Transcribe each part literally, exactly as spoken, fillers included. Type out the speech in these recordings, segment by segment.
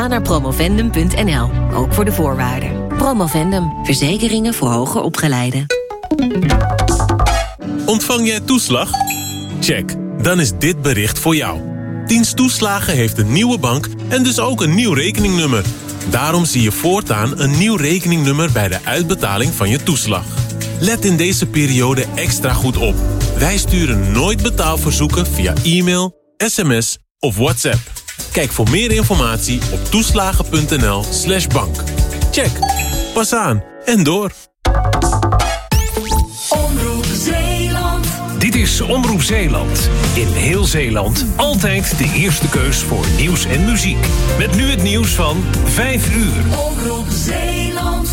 Ga naar promovendum punt n l, ook voor de voorwaarden. Promovendum, verzekeringen voor hoger opgeleiden. Ontvang jij toeslag? Check, dan is dit bericht voor jou. Dienst Toeslagen heeft een nieuwe bank en dus ook een nieuw rekeningnummer. Daarom zie je voortaan een nieuw rekeningnummer bij de uitbetaling van je toeslag. Let in deze periode extra goed op. Wij sturen nooit betaalverzoeken via e-mail, sms of WhatsApp. Kijk voor meer informatie op toeslagen punt n l slash bank. Check, pas aan en door. Omroep Zeeland. Dit is Omroep Zeeland. In heel Zeeland altijd de eerste keus voor nieuws en muziek. Met nu het nieuws van vijf uur. Omroep Zeeland.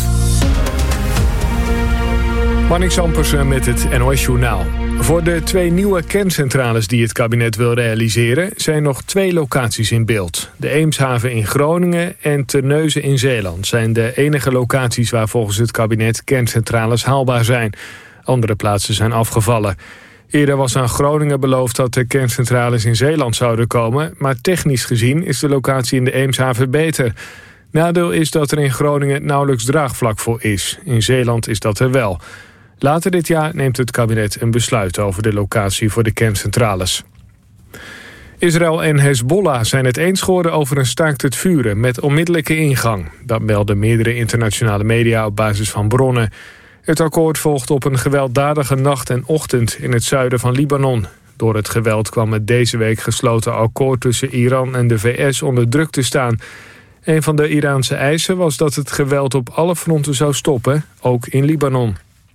Marnix Ampersen met het N O S-journaal. Voor de twee nieuwe kerncentrales die het kabinet wil realiseren zijn nog twee locaties in beeld. De Eemshaven in Groningen en Terneuzen in Zeeland zijn de enige locaties waar volgens het kabinet kerncentrales haalbaar zijn. Andere plaatsen zijn afgevallen. Eerder was aan Groningen beloofd dat de kerncentrales in Zeeland zouden komen, maar technisch gezien is de locatie in de Eemshaven beter. Nadeel is dat er in Groningen nauwelijks draagvlak voor is. In Zeeland is dat er wel. Later dit jaar neemt het kabinet een besluit over de locatie voor de kerncentrales. Israël en Hezbollah zijn het eens geworden over een staakt het vuren met onmiddellijke ingang. Dat melden meerdere internationale media op basis van bronnen. Het akkoord volgt op een gewelddadige nacht en ochtend in het zuiden van Libanon. Door het geweld kwam het deze week gesloten akkoord tussen Iran en de V S onder druk te staan. Een van de Iraanse eisen was dat het geweld op alle fronten zou stoppen, ook in Libanon.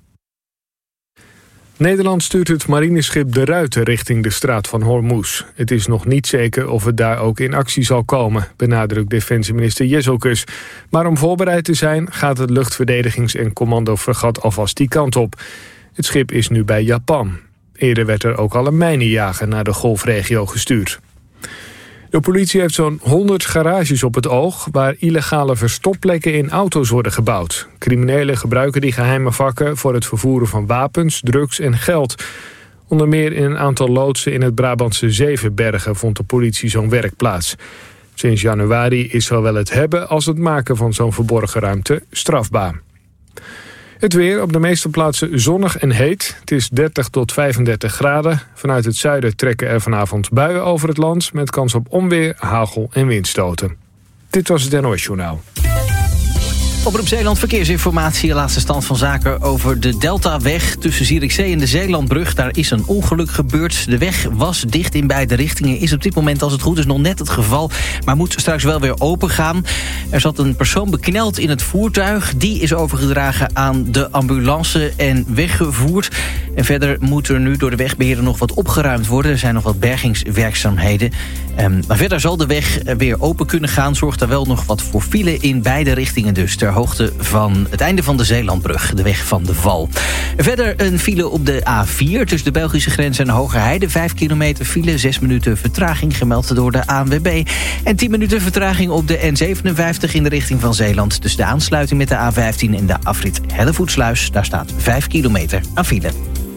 Nederland stuurt het marineschip De Ruiter richting de straat van Hormuz. Het is nog niet zeker of het daar ook in actie zal komen, benadrukt defensieminister Jezelkus. Maar om voorbereid te zijn gaat het luchtverdedigings- en commandofregat alvast die kant op. Het schip is nu bij Japan. Eerder werd er ook al een mijnenjager naar de golfregio gestuurd. De politie heeft zo'n honderd garages op het oog waar illegale verstopplekken in auto's worden gebouwd. Criminelen gebruiken die geheime vakken voor het vervoeren van wapens, drugs en geld. Onder meer in een aantal loodsen in het Brabantse Zevenbergen vond de politie zo'n werkplaats. Sinds januari is zowel het hebben als het maken van zo'n verborgen ruimte strafbaar. Het weer op de meeste plaatsen zonnig en heet. Het is dertig tot vijfendertig graden. Vanuit het zuiden trekken er vanavond buien over het land met kans op onweer, hagel en windstoten. Dit was het N O S-journaal. Omroep Zeeland verkeersinformatie. Laatste stand van zaken over de Deltaweg tussen Zierikzee en de Zeelandbrug. Daar is een ongeluk gebeurd. De weg was dicht in beide richtingen. Is op dit moment als het goed is nog net het geval. Maar moet straks wel weer open gaan. Er zat een persoon bekneld in het voertuig. Die is overgedragen aan de ambulance en weggevoerd. En verder moet er nu door de wegbeheerder nog wat opgeruimd worden. Er zijn nog wat bergingswerkzaamheden. Um, maar verder zal de weg weer open kunnen gaan. Zorgt er wel nog wat voor file in beide richtingen dus. Ter hoogte van het einde van de Zeelandbrug, de weg van de Val. Verder een file op de A vier tussen de Belgische grens en Hogerheide. Vijf kilometer file, zes minuten vertraging gemeld door de A N W B. En tien minuten vertraging op de N zevenenvijftig in de richting van Zeeland. Dus de aansluiting met de A vijftien en de afrit Hellevoetsluis. Daar staat vijf kilometer aan file.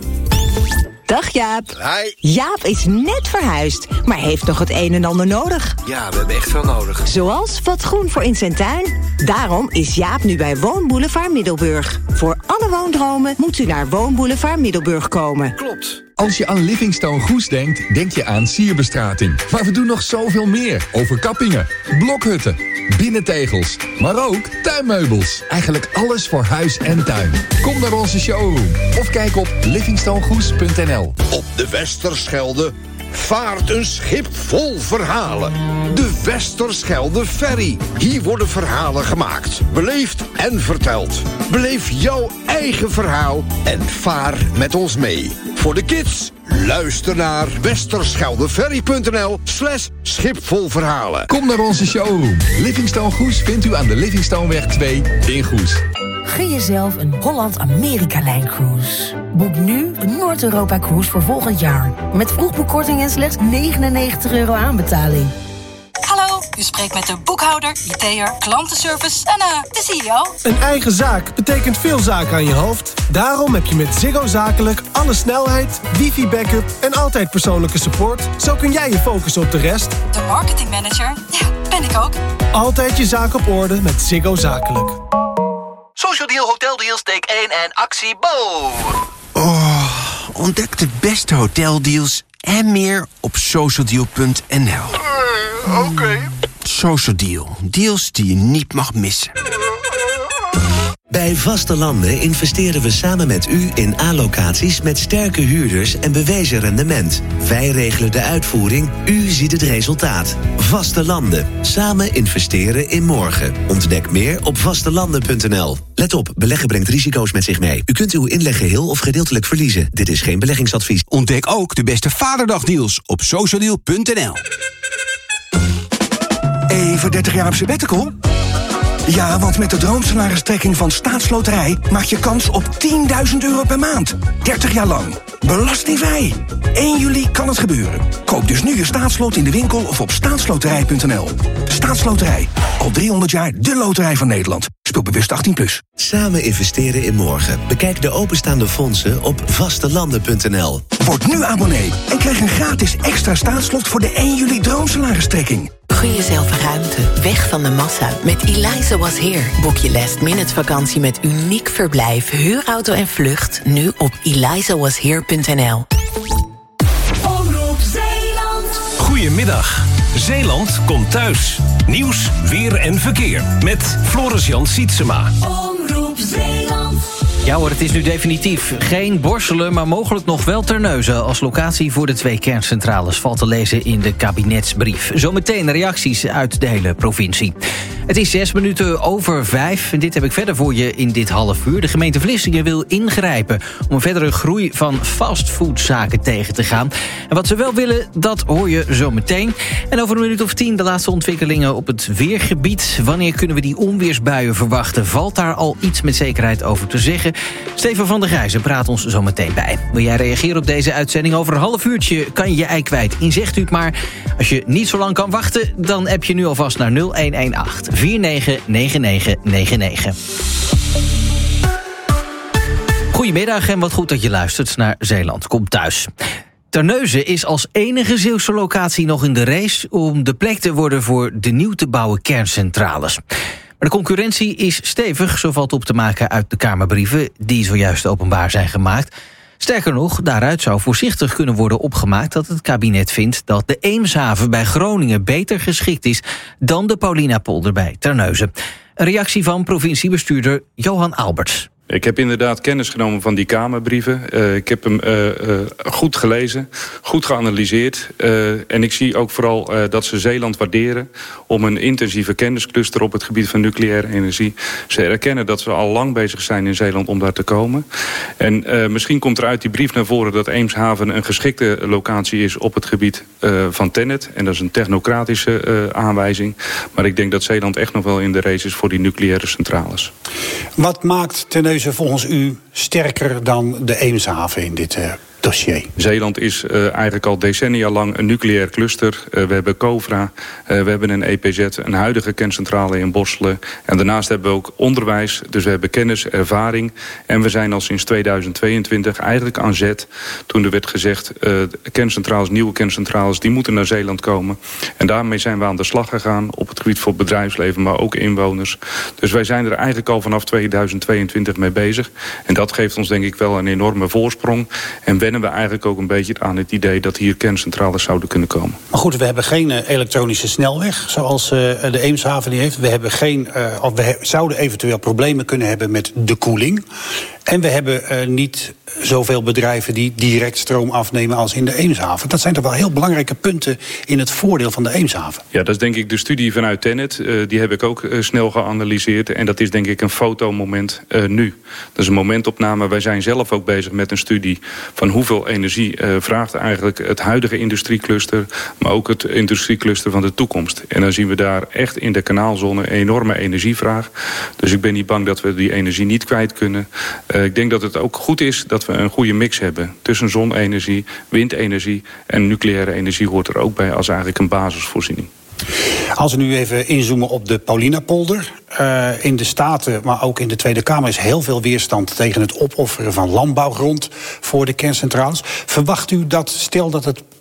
Dag Jaap. Hi. Jaap is net verhuisd, maar heeft nog het een en ander nodig. Ja, we hebben echt veel nodig. Zoals wat groen voor in zijn tuin. Daarom is Jaap nu bij Woonboulevard Middelburg. Voor alle woondromen moet u naar Woonboulevard Middelburg komen. Klopt. Als je aan Livingstone Goes denkt, denk je aan sierbestrating. Maar we doen nog zoveel meer. Overkappingen, blokhutten, binnentegels, maar ook tuinmeubels. Eigenlijk alles voor huis en tuin. Kom naar onze showroom of kijk op livingstone goes punt n l. Op de Westerschelde vaart een schip vol verhalen. De Westerschelde Ferry. Hier worden verhalen gemaakt, beleefd en verteld. Beleef jouw eigen verhaal en vaar met ons mee. Voor de kids, luister naar westerscheldeferry punt n l slash schipvolverhalen. Kom naar onze showroom. Livingstone Goes vindt u aan de Livingstoneweg twee in Goes. Gun jezelf een Holland-Amerika-lijncruise. Boek nu de Noord-Europa-cruise voor volgend jaar. Met vroegboekkorting en slechts negenennegentig euro aanbetaling. Hallo, u spreekt met de boekhouder, I T'er, klantenservice en uh, de C E O. Een eigen zaak betekent veel zaken aan je hoofd. Daarom heb je met Ziggo Zakelijk alle snelheid, wifi-backup en altijd persoonlijke support. Zo kun jij je focussen op de rest. De marketingmanager? Ja, ben Ben ik ook. Altijd je zaak op orde met Ziggo Zakelijk. Social Deal Hotel Deals, take één en actie Bo. Oh, ontdek de beste hoteldeals en meer op socialdeal punt n l. Uh, Oké. Okay. Social Deal. Deals die je niet mag missen. Bij Vaste Landen investeren we samen met u in A-locaties met sterke huurders en bewezen rendement. Wij regelen de uitvoering, u ziet het resultaat. Vaste Landen. Samen investeren in morgen. Ontdek meer op vastelanden punt n l. Let op, beleggen brengt risico's met zich mee. U kunt uw inleg geheel of gedeeltelijk verliezen. Dit is geen beleggingsadvies. Ontdek ook de beste Vaderdagdeals op socialdeal punt n l. Even dertig jaar op sabbatical? Ja, want met de droomsalaristrekking van Staatsloterij maak je kans op tienduizend euro per maand. dertig jaar lang. Belastingvrij. één juli kan het gebeuren. Koop dus nu je staatslot in de winkel of op staatsloterij punt n l. Staatsloterij. Al driehonderd jaar de loterij van Nederland. Speel bewust achttien plus. Samen investeren in morgen. Bekijk de openstaande fondsen op vastelanden punt n l. Word nu abonnee en krijg een gratis extra staatslot voor de één juli droomsalaristrekking. Gun jezelf ruimte, weg van de massa. Met Eliza Was Here boek je last minute vakantie met uniek verblijf, huurauto en vlucht nu op eliza was here punt n l. Omroep Zeeland. Goedemiddag. Zeeland komt thuis. Nieuws, weer en verkeer. Met Floris-Jan Sietsema. Omroep Zeeland. Ja hoor, het is nu definitief. Geen Borselen, maar mogelijk nog wel Terneuzen als locatie voor de twee kerncentrales, valt te lezen in de kabinetsbrief. Zometeen reacties uit de hele provincie. Het is zes minuten over vijf en dit heb ik verder voor je in dit half uur. De gemeente Vlissingen wil ingrijpen om een verdere groei van fastfoodzaken tegen te gaan. En wat ze wel willen, dat hoor je zometeen. En over een minuut of tien de laatste ontwikkelingen op het weergebied. Wanneer kunnen we die onweersbuien verwachten? Valt daar al iets met zekerheid over te zeggen? Steven van der Grijzen praat ons zo meteen bij. Wil jij reageren op deze uitzending? Over een half uurtje kan je je ei kwijt in Zegt u het maar. Als je niet zo lang kan wachten, dan app je nu alvast naar nul een een acht vier negen negen negen negen negen. Goedemiddag en wat goed dat je luistert naar Zeeland Komt Thuis. Terneuzen is als enige Zeeuwse locatie nog in de race om de plek te worden voor de nieuw te bouwen kerncentrales. Maar de concurrentie is stevig, zo valt op te maken uit de Kamerbrieven die zojuist openbaar zijn gemaakt. Sterker nog, daaruit zou voorzichtig kunnen worden opgemaakt dat het kabinet vindt dat de Eemshaven bij Groningen beter geschikt is dan de Paulinapolder bij Terneuzen. Een reactie van provinciebestuurder Johan Alberts. Ik heb inderdaad kennis genomen van die Kamerbrieven. Uh, ik heb hem uh, uh, goed gelezen, goed geanalyseerd. Uh, en ik zie ook vooral uh, dat ze Zeeland waarderen om een intensieve kenniscluster op het gebied van nucleaire energie. Ze erkennen dat we al lang bezig zijn in Zeeland om daar te komen. En uh, misschien komt er uit die brief naar voren dat Eemshaven een geschikte locatie is op het gebied uh, van TenneT. En dat is een technocratische uh, aanwijzing. Maar ik denk dat Zeeland echt nog wel in de race is voor die nucleaire centrales. Wat maakt Terneuzen volgens u sterker dan de Eemshaven in dit uh, dossier? Zeeland is uh, eigenlijk al decennia lang een nucleair cluster. Uh, we hebben COVRA, uh, we hebben een E P Z, een huidige kerncentrale in Borselen. En daarnaast hebben we ook onderwijs, dus we hebben kennis, ervaring. En we zijn al sinds tweeduizend tweeëntwintig eigenlijk aan zet toen er werd gezegd, uh, kerncentrales, nieuwe kerncentrales, die moeten naar Zeeland komen. En daarmee zijn we aan de slag gegaan op het gebied voor bedrijfsleven, maar ook inwoners. Dus wij zijn er eigenlijk al vanaf tweeduizend tweeëntwintig mee bezig. En dat geeft ons denk ik wel een enorme voorsprong. En wennen we eigenlijk ook een beetje aan het idee dat hier kerncentrales zouden kunnen komen. Maar goed, we hebben geen uh, elektronische snelweg zoals uh, de Eemshaven die heeft. We hebben geen, uh, of we he- zouden eventueel problemen kunnen hebben met de koeling. En we hebben uh, niet zoveel bedrijven die direct stroom afnemen als in de Eemshaven. Dat zijn toch wel heel belangrijke punten in het voordeel van de Eemshaven. Ja, dat is denk ik de studie vanuit TenneT. Uh, die heb ik ook uh, snel geanalyseerd. En dat is denk ik een fotomoment uh, nu. Dat is een momentopname. Wij zijn zelf ook bezig met een studie van hoeveel energie uh, vraagt eigenlijk het huidige industriecluster, maar ook het industriecluster van de toekomst. En dan zien we daar echt in de kanaalzone een enorme energievraag. Dus ik ben niet bang dat we die energie niet kwijt kunnen. Uh, ik denk dat het ook goed is dat we een goede mix hebben tussen zonne-energie, windenergie en nucleaire energie hoort er ook bij als eigenlijk een basisvoorziening. Als we nu even inzoomen op de Paulinapolder. Uh, in de Staten, maar ook in de Tweede Kamer is heel veel weerstand tegen het opofferen van landbouwgrond voor de kerncentrales. Verwacht u dat, stel dat het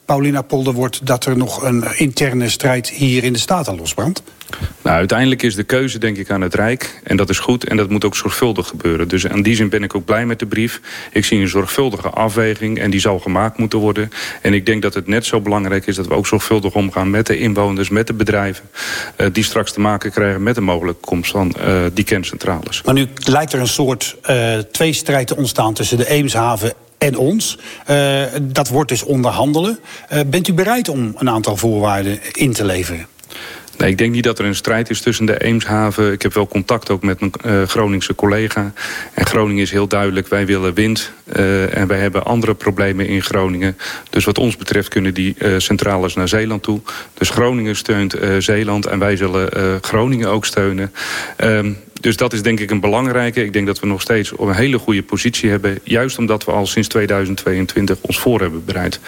Paulinapolder wordt dat er nog een interne strijd hier in de Staten losbrandt? Nou, uiteindelijk is de keuze denk ik aan het Rijk. En dat is goed en dat moet ook zorgvuldig gebeuren. Dus in die zin ben ik ook blij met de brief. Ik zie een zorgvuldige afweging en die zal gemaakt moeten worden. En ik denk dat het net zo belangrijk is dat we ook zorgvuldig omgaan met de inwoners, met de bedrijven. Uh, die straks te maken krijgen met de mogelijke komst van uh, die kerncentrales. Maar nu lijkt er een soort uh, tweestrijd te ontstaan tussen de Eemshaven en ons. Uh, dat wordt dus onderhandelen. Uh, bent u bereid om een aantal voorwaarden in te leveren? Nee, ik denk niet dat er een strijd is tussen de Eemshaven. Ik heb wel contact ook met mijn uh, Groningse collega. En Groningen is heel duidelijk, wij willen wind. Uh, en wij hebben andere problemen in Groningen. Dus wat ons betreft kunnen die uh, centrales naar Zeeland toe. Dus Groningen steunt uh, Zeeland en wij zullen uh, Groningen ook steunen. Um, Dus dat is denk ik een belangrijke. Ik denk dat we nog steeds een hele goede positie hebben. Juist omdat we al sinds tweeduizend tweeëntwintig ons voor hebben bereid.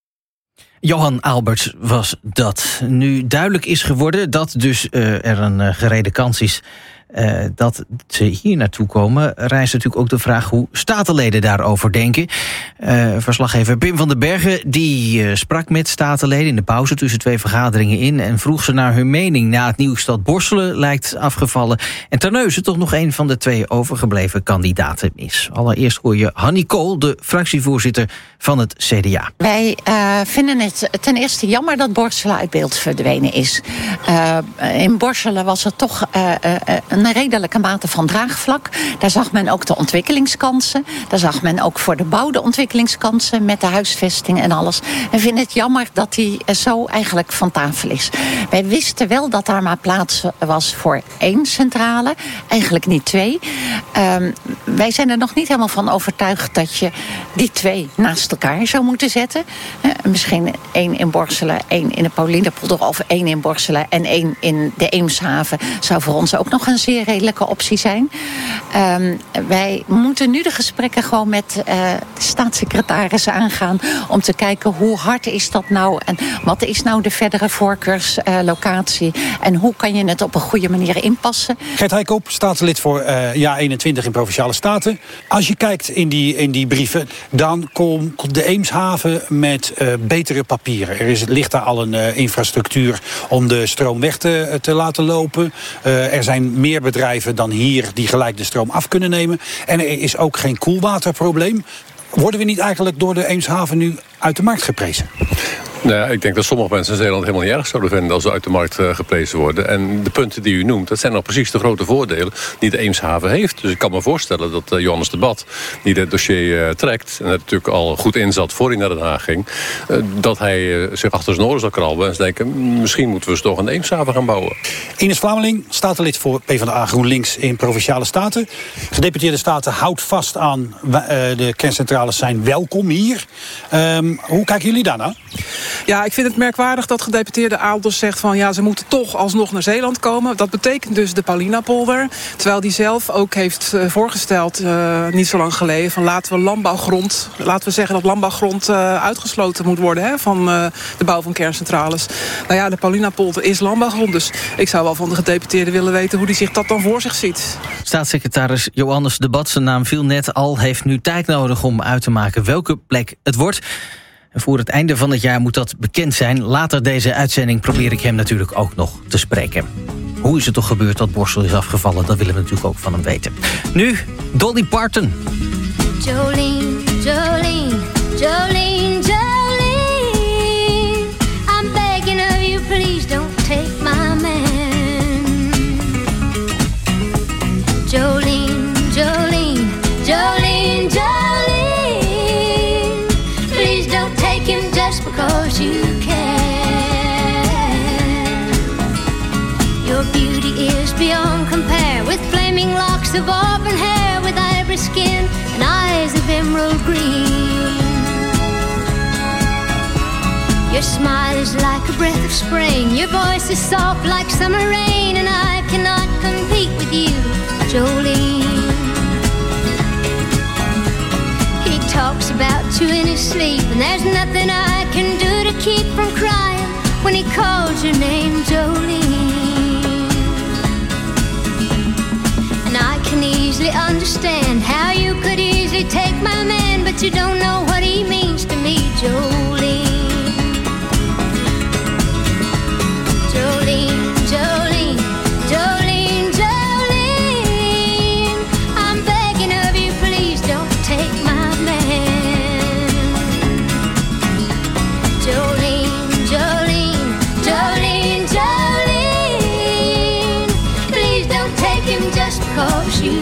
Johan Alberts was dat. Nu duidelijk is geworden dat dus uh, er een uh, gerede kans is Uh, dat ze hier naartoe komen, rijst natuurlijk ook de vraag hoe statenleden daarover denken. Uh, verslaggever Pim van den Bergen die uh, sprak met statenleden in de pauze tussen twee vergaderingen in en vroeg ze naar hun mening na het nieuws dat Borselen lijkt afgevallen en Terneuzen toch nog een van de twee overgebleven kandidaten is. Allereerst hoor je Hanny Kool, de fractievoorzitter van het C D A. Wij uh, vinden het ten eerste jammer dat Borselen uit beeld verdwenen is. Uh, in Borselen was er toch uh, uh, een redelijke mate van draagvlak. Daar zag men ook de ontwikkelingskansen. Daar zag men ook voor de bouw de ontwikkelingskansen met de huisvesting en alles. We vinden het jammer dat die zo eigenlijk van tafel is. Wij wisten wel dat daar maar plaats was voor één centrale. Eigenlijk niet twee. Um, wij zijn er nog niet helemaal van overtuigd dat je die twee naast elkaar zou moeten zetten. Uh, misschien één in Borselen, één in de Paulinapolder of één in Borselen en één in de Eemshaven zou voor ons ook nog een zeer redelijke optie zijn. Um, wij moeten nu de gesprekken gewoon met uh, de staatssecretaris aangaan om te kijken hoe hard is dat nou en wat is nou de verdere voorkeurslocatie uh, en hoe kan je het op een goede manier inpassen. Gert Heikoop, staatslid voor uh, jaar eenentwintig in Provinciale Staten. Als je kijkt in die, in die brieven, dan komt de Eemshaven met uh, betere papieren. Er is, ligt daar al een uh, infrastructuur om de stroom weg te, te laten lopen. Uh, er zijn meer bedrijven dan hier die gelijk de stroom af kunnen nemen. En er is ook geen koelwaterprobleem. Worden we niet eigenlijk door de Eemshaven nu uit de markt geprezen? Nou ja, ik denk dat sommige mensen in Zeeland helemaal niet erg zouden vinden als ze uit de markt uh, geprezen worden. En de punten die u noemt, dat zijn nou precies de grote voordelen die de Eemshaven heeft. Dus ik kan me voorstellen dat uh, Johannes de Bat, die dit dossier uh, trekt, en er natuurlijk al goed in zat voor hij naar Den Haag ging, uh, dat hij uh, zich achter zijn oren zal krabben en denken, misschien moeten we eens toch een Eemshaven gaan bouwen. Ines Vlameling, statenlid voor PvdA GroenLinks in Provinciale Staten. Gedeputeerde Staten houdt vast aan uh, de kerncentrales zijn welkom hier. Um, hoe kijken jullie daarna? Ja, ik vind het merkwaardig dat gedeputeerde Aalders zegt van ja, ze moeten toch alsnog naar Zeeland komen. Dat betekent dus de Paulinapolder. Terwijl die zelf ook heeft uh, voorgesteld, uh, niet zo lang geleden, van laten we landbouwgrond, laten we zeggen dat landbouwgrond uh, uitgesloten moet worden hè, van uh, de bouw van kerncentrales. Nou ja, de Paulinapolder is landbouwgrond, dus ik zou wel van de gedeputeerde willen weten hoe die zich dat dan voor zich ziet. Staatssecretaris Johannes de Bat, zijn naam viel net al, heeft nu tijd nodig om uit te maken welke plek het wordt. En voor het einde van het jaar moet dat bekend zijn. Later deze uitzending probeer ik hem natuurlijk ook nog te spreken. Hoe is het toch gebeurd dat Borselen is afgevallen? Dat willen we natuurlijk ook van hem weten. Nu Dolly Parton. Jolene, Jolene, Jolene, Jolene. I'm begging of you, please don't take my man. Jolene, Jolene, Jolene, Jolene. Because you can. Your beauty is beyond compare, with flaming locks of auburn hair, with ivory skin and eyes of emerald green. Your smile is like a breath of spring, your voice is soft like summer rain, and I cannot compete with you, Jolene. He talks about you in his sleep, and there's nothing I can do to keep from crying when he calls your name, Jolene. And I can easily understand how you could easily take my man, but you don't know what he means to me, Jolene. because you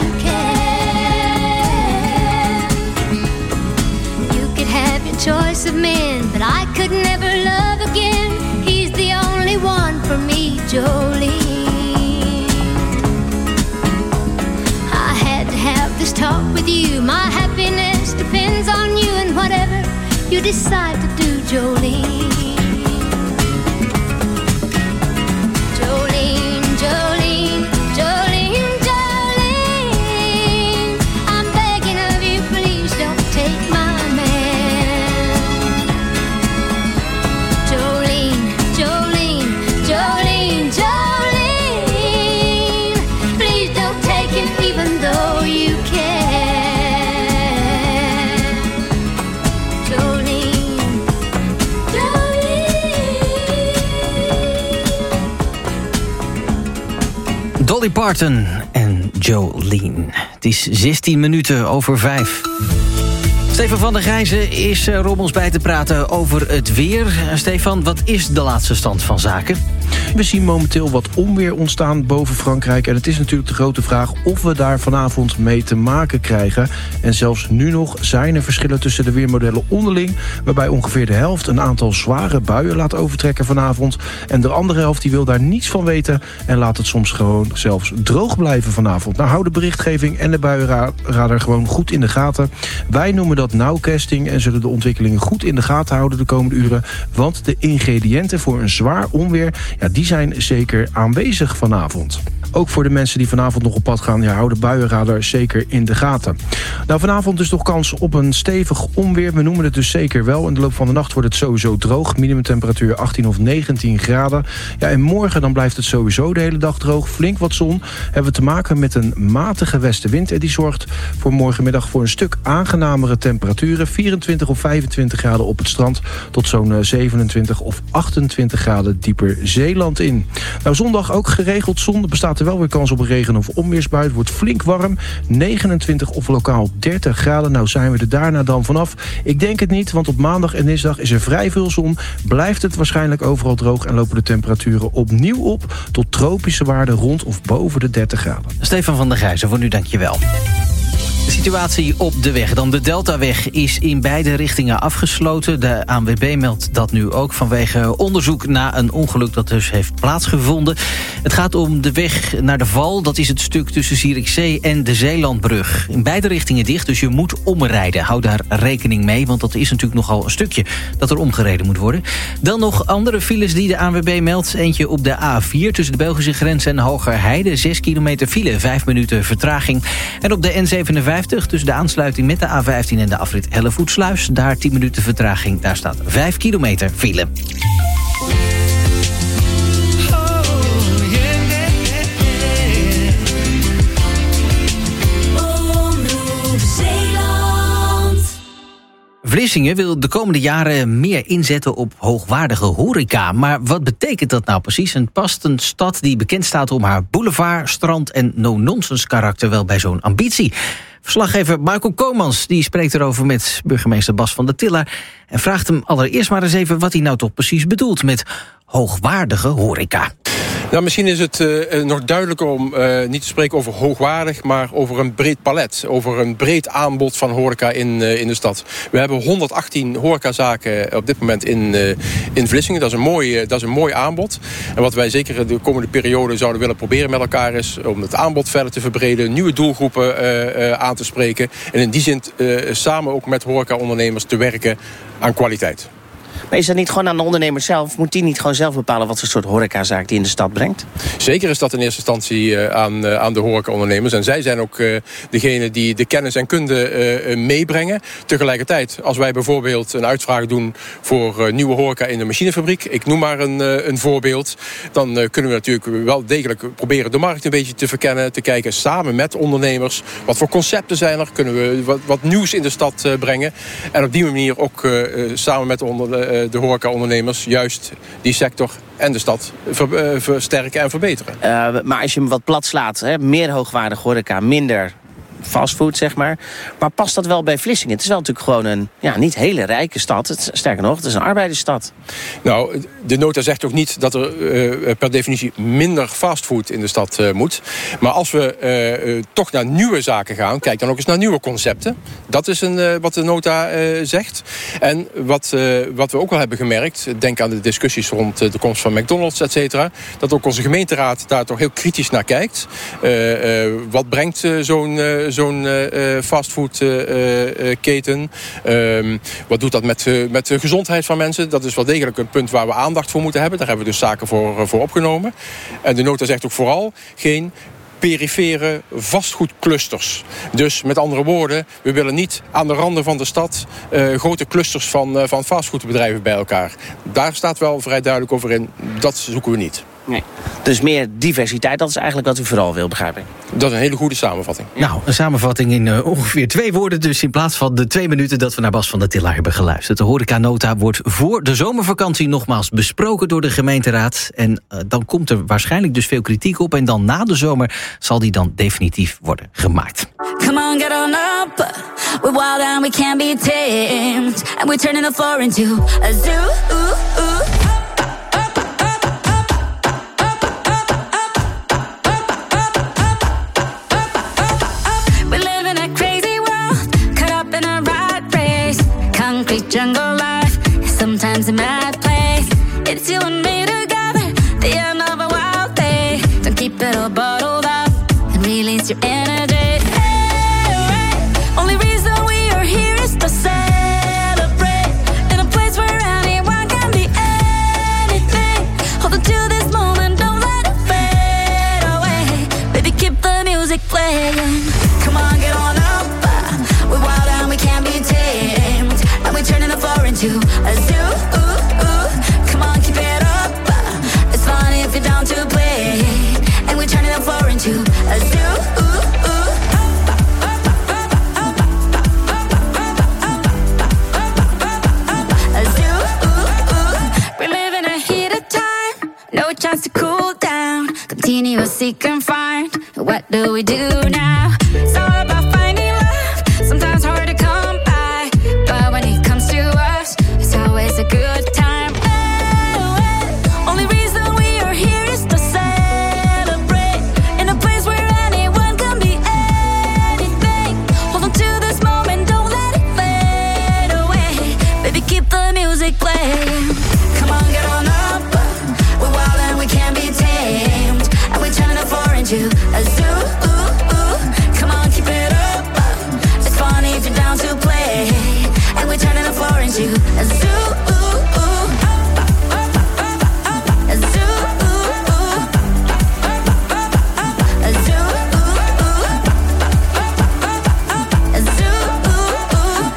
care. You could have your choice of men, but I could never love again. He's the only one for me, Jolene. I had to have this talk with you. My happiness depends on you and whatever you decide to do, Jolene. Jolene, Jolene, Jolene, Jolene, I'm begging of you, please don't take my man. Jolene, Jolene, Jolene, Jolene, please don't take him even though you can. Jolene, Dolly Parton en Jolene. Het is zestien minuten over vijf. Stefan van der Gijzen is er om ons bij te praten over het weer. Stefan, wat is de laatste stand van zaken? We zien momenteel wat onweer ontstaan boven Frankrijk. En het is natuurlijk de grote vraag of we daar vanavond mee te maken krijgen. En zelfs nu nog zijn er verschillen tussen de weermodellen onderling, waarbij ongeveer de helft een aantal zware buien laat overtrekken vanavond. En de andere helft die wil daar niets van weten en laat het soms gewoon zelfs droog blijven vanavond. Nou, hou de berichtgeving en de buienradar gewoon goed in de gaten. Wij noemen dat nowcasting en zullen de ontwikkelingen goed in de gaten houden de komende uren. Want de ingrediënten voor een zwaar onweer, ja, die zijn zeker aanwezig vanavond. Ook voor de mensen die vanavond nog op pad gaan, ja, hou de buienradar zeker in de gaten. Nou, vanavond dus toch kans op een stevig onweer. We noemen het dus zeker wel. In de loop van de nacht wordt het sowieso droog. Minimumtemperatuur achttien of negentien graden. Ja, en morgen dan blijft het sowieso de hele dag droog. Flink wat zon. Hebben we te maken met een matige westenwind. En die zorgt voor morgenmiddag voor een stuk aangenamere temperaturen. vierentwintig of vijfentwintig graden op het strand. Tot zo'n zevenentwintig of achtentwintig graden dieper Zeeland in. Nou, zondag ook geregeld zon. Er bestaat wel weer kans op een regen- of onweersbui. Het wordt flink warm. negenentwintig of lokaal dertig graden. Nou zijn we er daarna dan vanaf. Ik denk het niet, want op maandag en dinsdag is er vrij veel zon. Blijft het waarschijnlijk overal droog en lopen de temperaturen opnieuw op tot tropische waarden rond of boven de dertig graden. Stefan van der Gijzen, voor nu dank je wel. De situatie op de weg. Dan de Deltaweg is in beide richtingen afgesloten. De A N W B meldt dat nu ook vanwege onderzoek na een ongeluk dat dus heeft plaatsgevonden. Het gaat om de weg naar de Val. Dat is het stuk tussen Zierikzee en de Zeelandbrug. In beide richtingen dicht, dus je moet omrijden. Hou daar rekening mee, want dat is natuurlijk nogal een stukje dat er omgereden moet worden. Dan nog andere files die de A N W B meldt. Eentje op de A vier tussen de Belgische grens en Hogerheide. zes kilometer file, vijf minuten vertraging. En op de N zevenenvijftig tussen de aansluiting met de A vijftien en de afrit Hellevoetsluis. Daar tien minuten vertraging. Daar staat vijf kilometer file. Vlissingen wil de komende jaren meer inzetten op hoogwaardige horeca. Maar wat betekent dat nou precies? En past een stad die bekend staat om haar boulevard, strand en no-nonsense karakter wel bij zo'n ambitie? Verslaggever Michael Komans die spreekt erover met burgemeester Bas van der Tillaar en vraagt hem allereerst maar eens even wat hij nou toch precies bedoelt met hoogwaardige horeca. Nou, misschien is het uh, nog duidelijker om uh, niet te spreken over hoogwaardig, maar over een breed palet. Over een breed aanbod van horeca in, uh, in de stad. We hebben honderdachttien horecazaken op dit moment in, uh, in Vlissingen. Dat is, een mooi, uh, dat is een mooi aanbod. En wat wij zeker de komende periode zouden willen proberen met elkaar is om het aanbod verder te verbreden, nieuwe doelgroepen uh, uh, aan te spreken. En in die zin uh, samen ook met horecaondernemers te werken aan kwaliteit. Maar is dat niet gewoon aan de ondernemer zelf? Moet die niet gewoon zelf bepalen wat voor soort horecazaak die in de stad brengt? Zeker is dat in eerste instantie uh, aan, uh, aan de horecaondernemers. En zij zijn ook uh, degene die de kennis en kunde uh, meebrengen. Tegelijkertijd, als wij bijvoorbeeld een uitvraag doen voor uh, nieuwe horeca in de machinefabriek, ik noem maar een, uh, een voorbeeld, dan uh, kunnen we natuurlijk wel degelijk proberen de markt een beetje te verkennen, te kijken samen met ondernemers. Wat voor concepten zijn er? Kunnen we wat, wat nieuws in de stad uh, brengen? En op die manier ook uh, samen met onder, uh, de horecaondernemers juist die sector en de stad ver, uh, versterken en verbeteren. Uh, maar als je hem wat plat slaat, hè, meer hoogwaardig horeca, minder fastfood, zeg maar. Maar past dat wel bij Vlissingen? Het is wel natuurlijk gewoon een ja, niet hele rijke stad. Het, sterker nog, het is een arbeidersstad. Nou, de nota zegt ook niet dat er uh, per definitie minder fastfood in de stad uh, moet. Maar als we uh, uh, toch naar nieuwe zaken gaan, kijk dan ook eens naar nieuwe concepten. Dat is een, uh, wat de nota uh, zegt. En wat, uh, wat we ook al hebben gemerkt, denk aan de discussies rond uh, de komst van McDonald's, et cetera, dat ook onze gemeenteraad daar toch heel kritisch naar kijkt. Uh, uh, wat brengt uh, zo'n uh, zo'n uh, fastfoodketen? Uh, uh, wat doet dat met, uh, met de gezondheid van mensen? Dat is wel degelijk een punt waar we aandacht voor moeten hebben. Daar hebben we dus zaken voor, uh, voor opgenomen. En de nota zegt ook vooral geen perifere vastgoedclusters. Dus met andere woorden, we willen niet aan de randen van de stad uh, grote clusters van, uh, van fastfoodbedrijven bij elkaar. Daar staat wel vrij duidelijk over in. Dat zoeken we niet. Nee. Dus meer diversiteit, dat is eigenlijk wat u vooral wil, begrijp ik. Dat is een hele goede samenvatting. Nou, een samenvatting in uh, ongeveer twee woorden dus, in plaats van de twee minuten dat we naar Bas van der Tillaar hebben geluisterd. De horecanota wordt voor de zomervakantie nogmaals besproken door de gemeenteraad. En uh, dan komt er waarschijnlijk dus veel kritiek op. En dan na de zomer zal die dan definitief worden gemaakt. Come on, get on up. We're wild and we can't be tamed. And we're turning the floor into a zoo. Ooh, ooh. Jungle life is sometimes a mad place. It's you and me together, the end of a wild day. Don't keep it all bottled up and release your energy. Hey, right. Only reason we are here is to celebrate in a place where anyone can be anything. Hold on to this moment, don't let it fade away. Baby, keep the music playing. Come on, get on up. We're wild and we can't be tamed. And we're turning the floor into a zoo. Ooh, ooh. Come on, keep it up. It's fun if you're down to play. And we're turning the floor into a zoo. Ooh, ooh. A zoo. Ooh, ooh. We're living a heated time. No chance to cool down. Continuously confined. What do we do now? It's all about finding love. Sometimes hard to come by. But when it comes to us, it's always a good time. Oh, oh. Only reason we are here is to celebrate in a place where anyone can be anything. Hold on to this moment, don't let it fade away. Baby, keep the music playing. Come on, get on up. We're wild and we can't be tamed. And we're turning the floor into a zoo. Ooh, ooh. Come on, keep it up. It's fun if you're down to play. And we're turning the floor into a zoo. Ooh, ooh. A zoo. Ooh, ooh. A zoo. Ooh, ooh. A zoo. Ooh, ooh.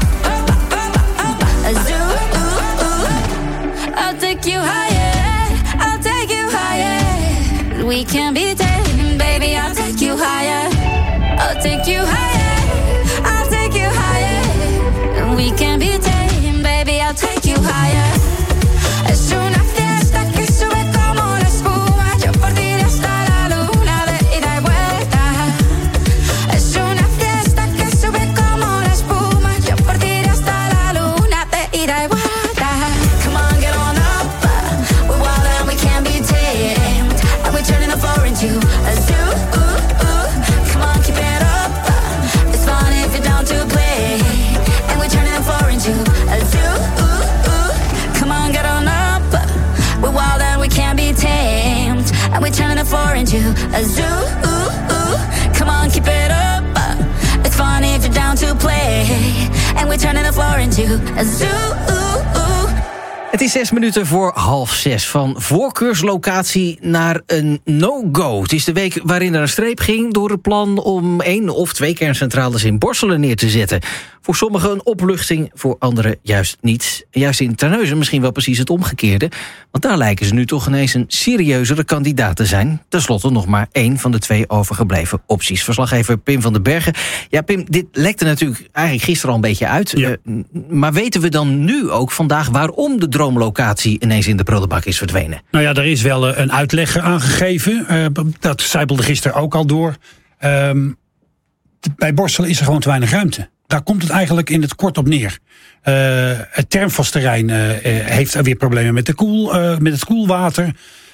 A zoo. Ooh, ooh. I'll take you higher. I'll take you higher. We can be taken, baby. I'll take you higher. I'll take you higher. I'll take you higher. We can be taken, baby. I'll take you higher. Es una fiesta que sube como la espuma. Yo por ti iré hasta la luna de ida y vuelta. Es una fiesta que sube como la espuma. Yo por ti iré hasta la luna de ida y vuelta. Come on, get on up. We're wild and we can't be tamed. And we're turning the floor into a zoo. Ooh, ooh. Come on, keep it up. It's fun if you're down to play. And we're turning the floor into a zoo. Ooh, ooh. Come on, get on up. We're wild and we can't be tamed. And we're turning the floor into a zoo. Ooh, ooh. Come on, keep it up. It's fun if you're down to play. And we're turning the floor into a zoo. Ooh, ooh. Het is zes minuten voor half zes. Van voorkeurslocatie naar een no-go. Het is de week waarin er een streep ging door het plan om één of twee kerncentrales in Borselen neer te zetten. Voor sommigen een opluchting, voor anderen juist niet. Juist in Terneuzen misschien wel precies het omgekeerde. Want daar lijken ze nu toch ineens een serieuzere kandidaat te zijn. Ten slotte nog maar één van de twee overgebleven opties. Verslaggever Pim van den Bergen. Ja, Pim, dit lekte natuurlijk eigenlijk gisteren al een beetje uit. Ja. Uh, maar weten we dan nu ook vandaag waarom de droomlocatie ineens in de prullenbak is verdwenen? Nou ja, er is wel een uitleg aangegeven. Uh, dat zijpelde gisteren ook al door. Um, bij Borselen is er gewoon te weinig ruimte. Daar komt het eigenlijk in het kort op neer. Uh, het Termfos-terrein uh, heeft weer problemen met, de koel, uh, met het koelwater.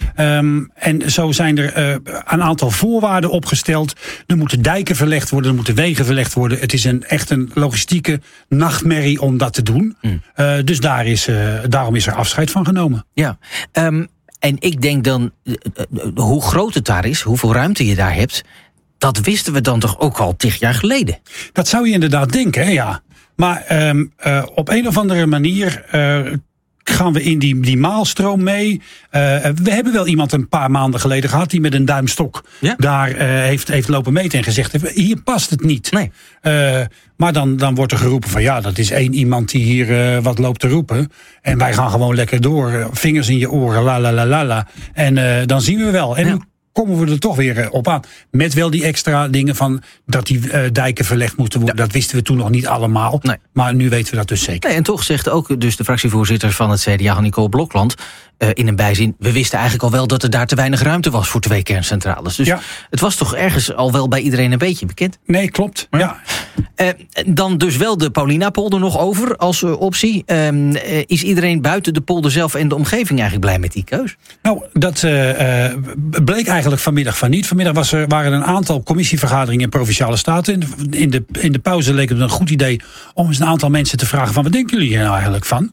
Um, en zo zijn er uh, een aantal voorwaarden opgesteld. Er moeten dijken verlegd worden, er moeten wegen verlegd worden. Het is een, echt een logistieke nachtmerrie om dat te doen. Mm. Uh, dus daar is, uh, daarom is er afscheid van genomen. Ja, um, en ik denk dan, uh, uh, hoe groot het daar is, hoeveel ruimte je daar hebt, dat wisten we dan toch ook al tig jaar geleden? Dat zou je inderdaad denken, hè, ja. Maar um, uh, op een of andere manier uh, gaan we in die, die maalstroom mee. Uh, we hebben wel iemand een paar maanden geleden gehad die met een duimstok ja? daar uh, heeft, heeft lopen meten en gezegd heeft, hier past het niet. Nee. Uh, maar dan, dan wordt er geroepen van ja, dat is één iemand die hier uh, wat loopt te roepen. En wij gaan gewoon lekker door. Vingers in je oren, la la la la la. En uh, dan zien we wel. En ja. komen we er toch weer op aan. Met wel die extra dingen van dat die uh, dijken verlegd moeten worden. Ja. Dat wisten we toen nog niet allemaal. Nee. Maar nu weten we dat dus zeker. Nee, en toch zegt ook dus de fractievoorzitter van het C D A, Nicole Blokland, uh, in een bijzin, we wisten eigenlijk al wel dat er daar te weinig ruimte was voor twee kerncentrales. Dus ja. het was toch ergens al wel bij iedereen een beetje bekend? Nee, klopt. Ja. ja. Uh, dan dus wel de Paulinapolder nog over als uh, optie. Uh, uh, is iedereen buiten de polder zelf en de omgeving eigenlijk blij met die keus? Nou, dat uh, uh, bleek eigenlijk vanmiddag van niet. Vanmiddag was er, waren er een aantal commissievergaderingen in Provinciale Staten. In de, in, de, in de pauze leek het een goed idee om eens een aantal mensen te vragen van wat denken jullie hier nou eigenlijk van?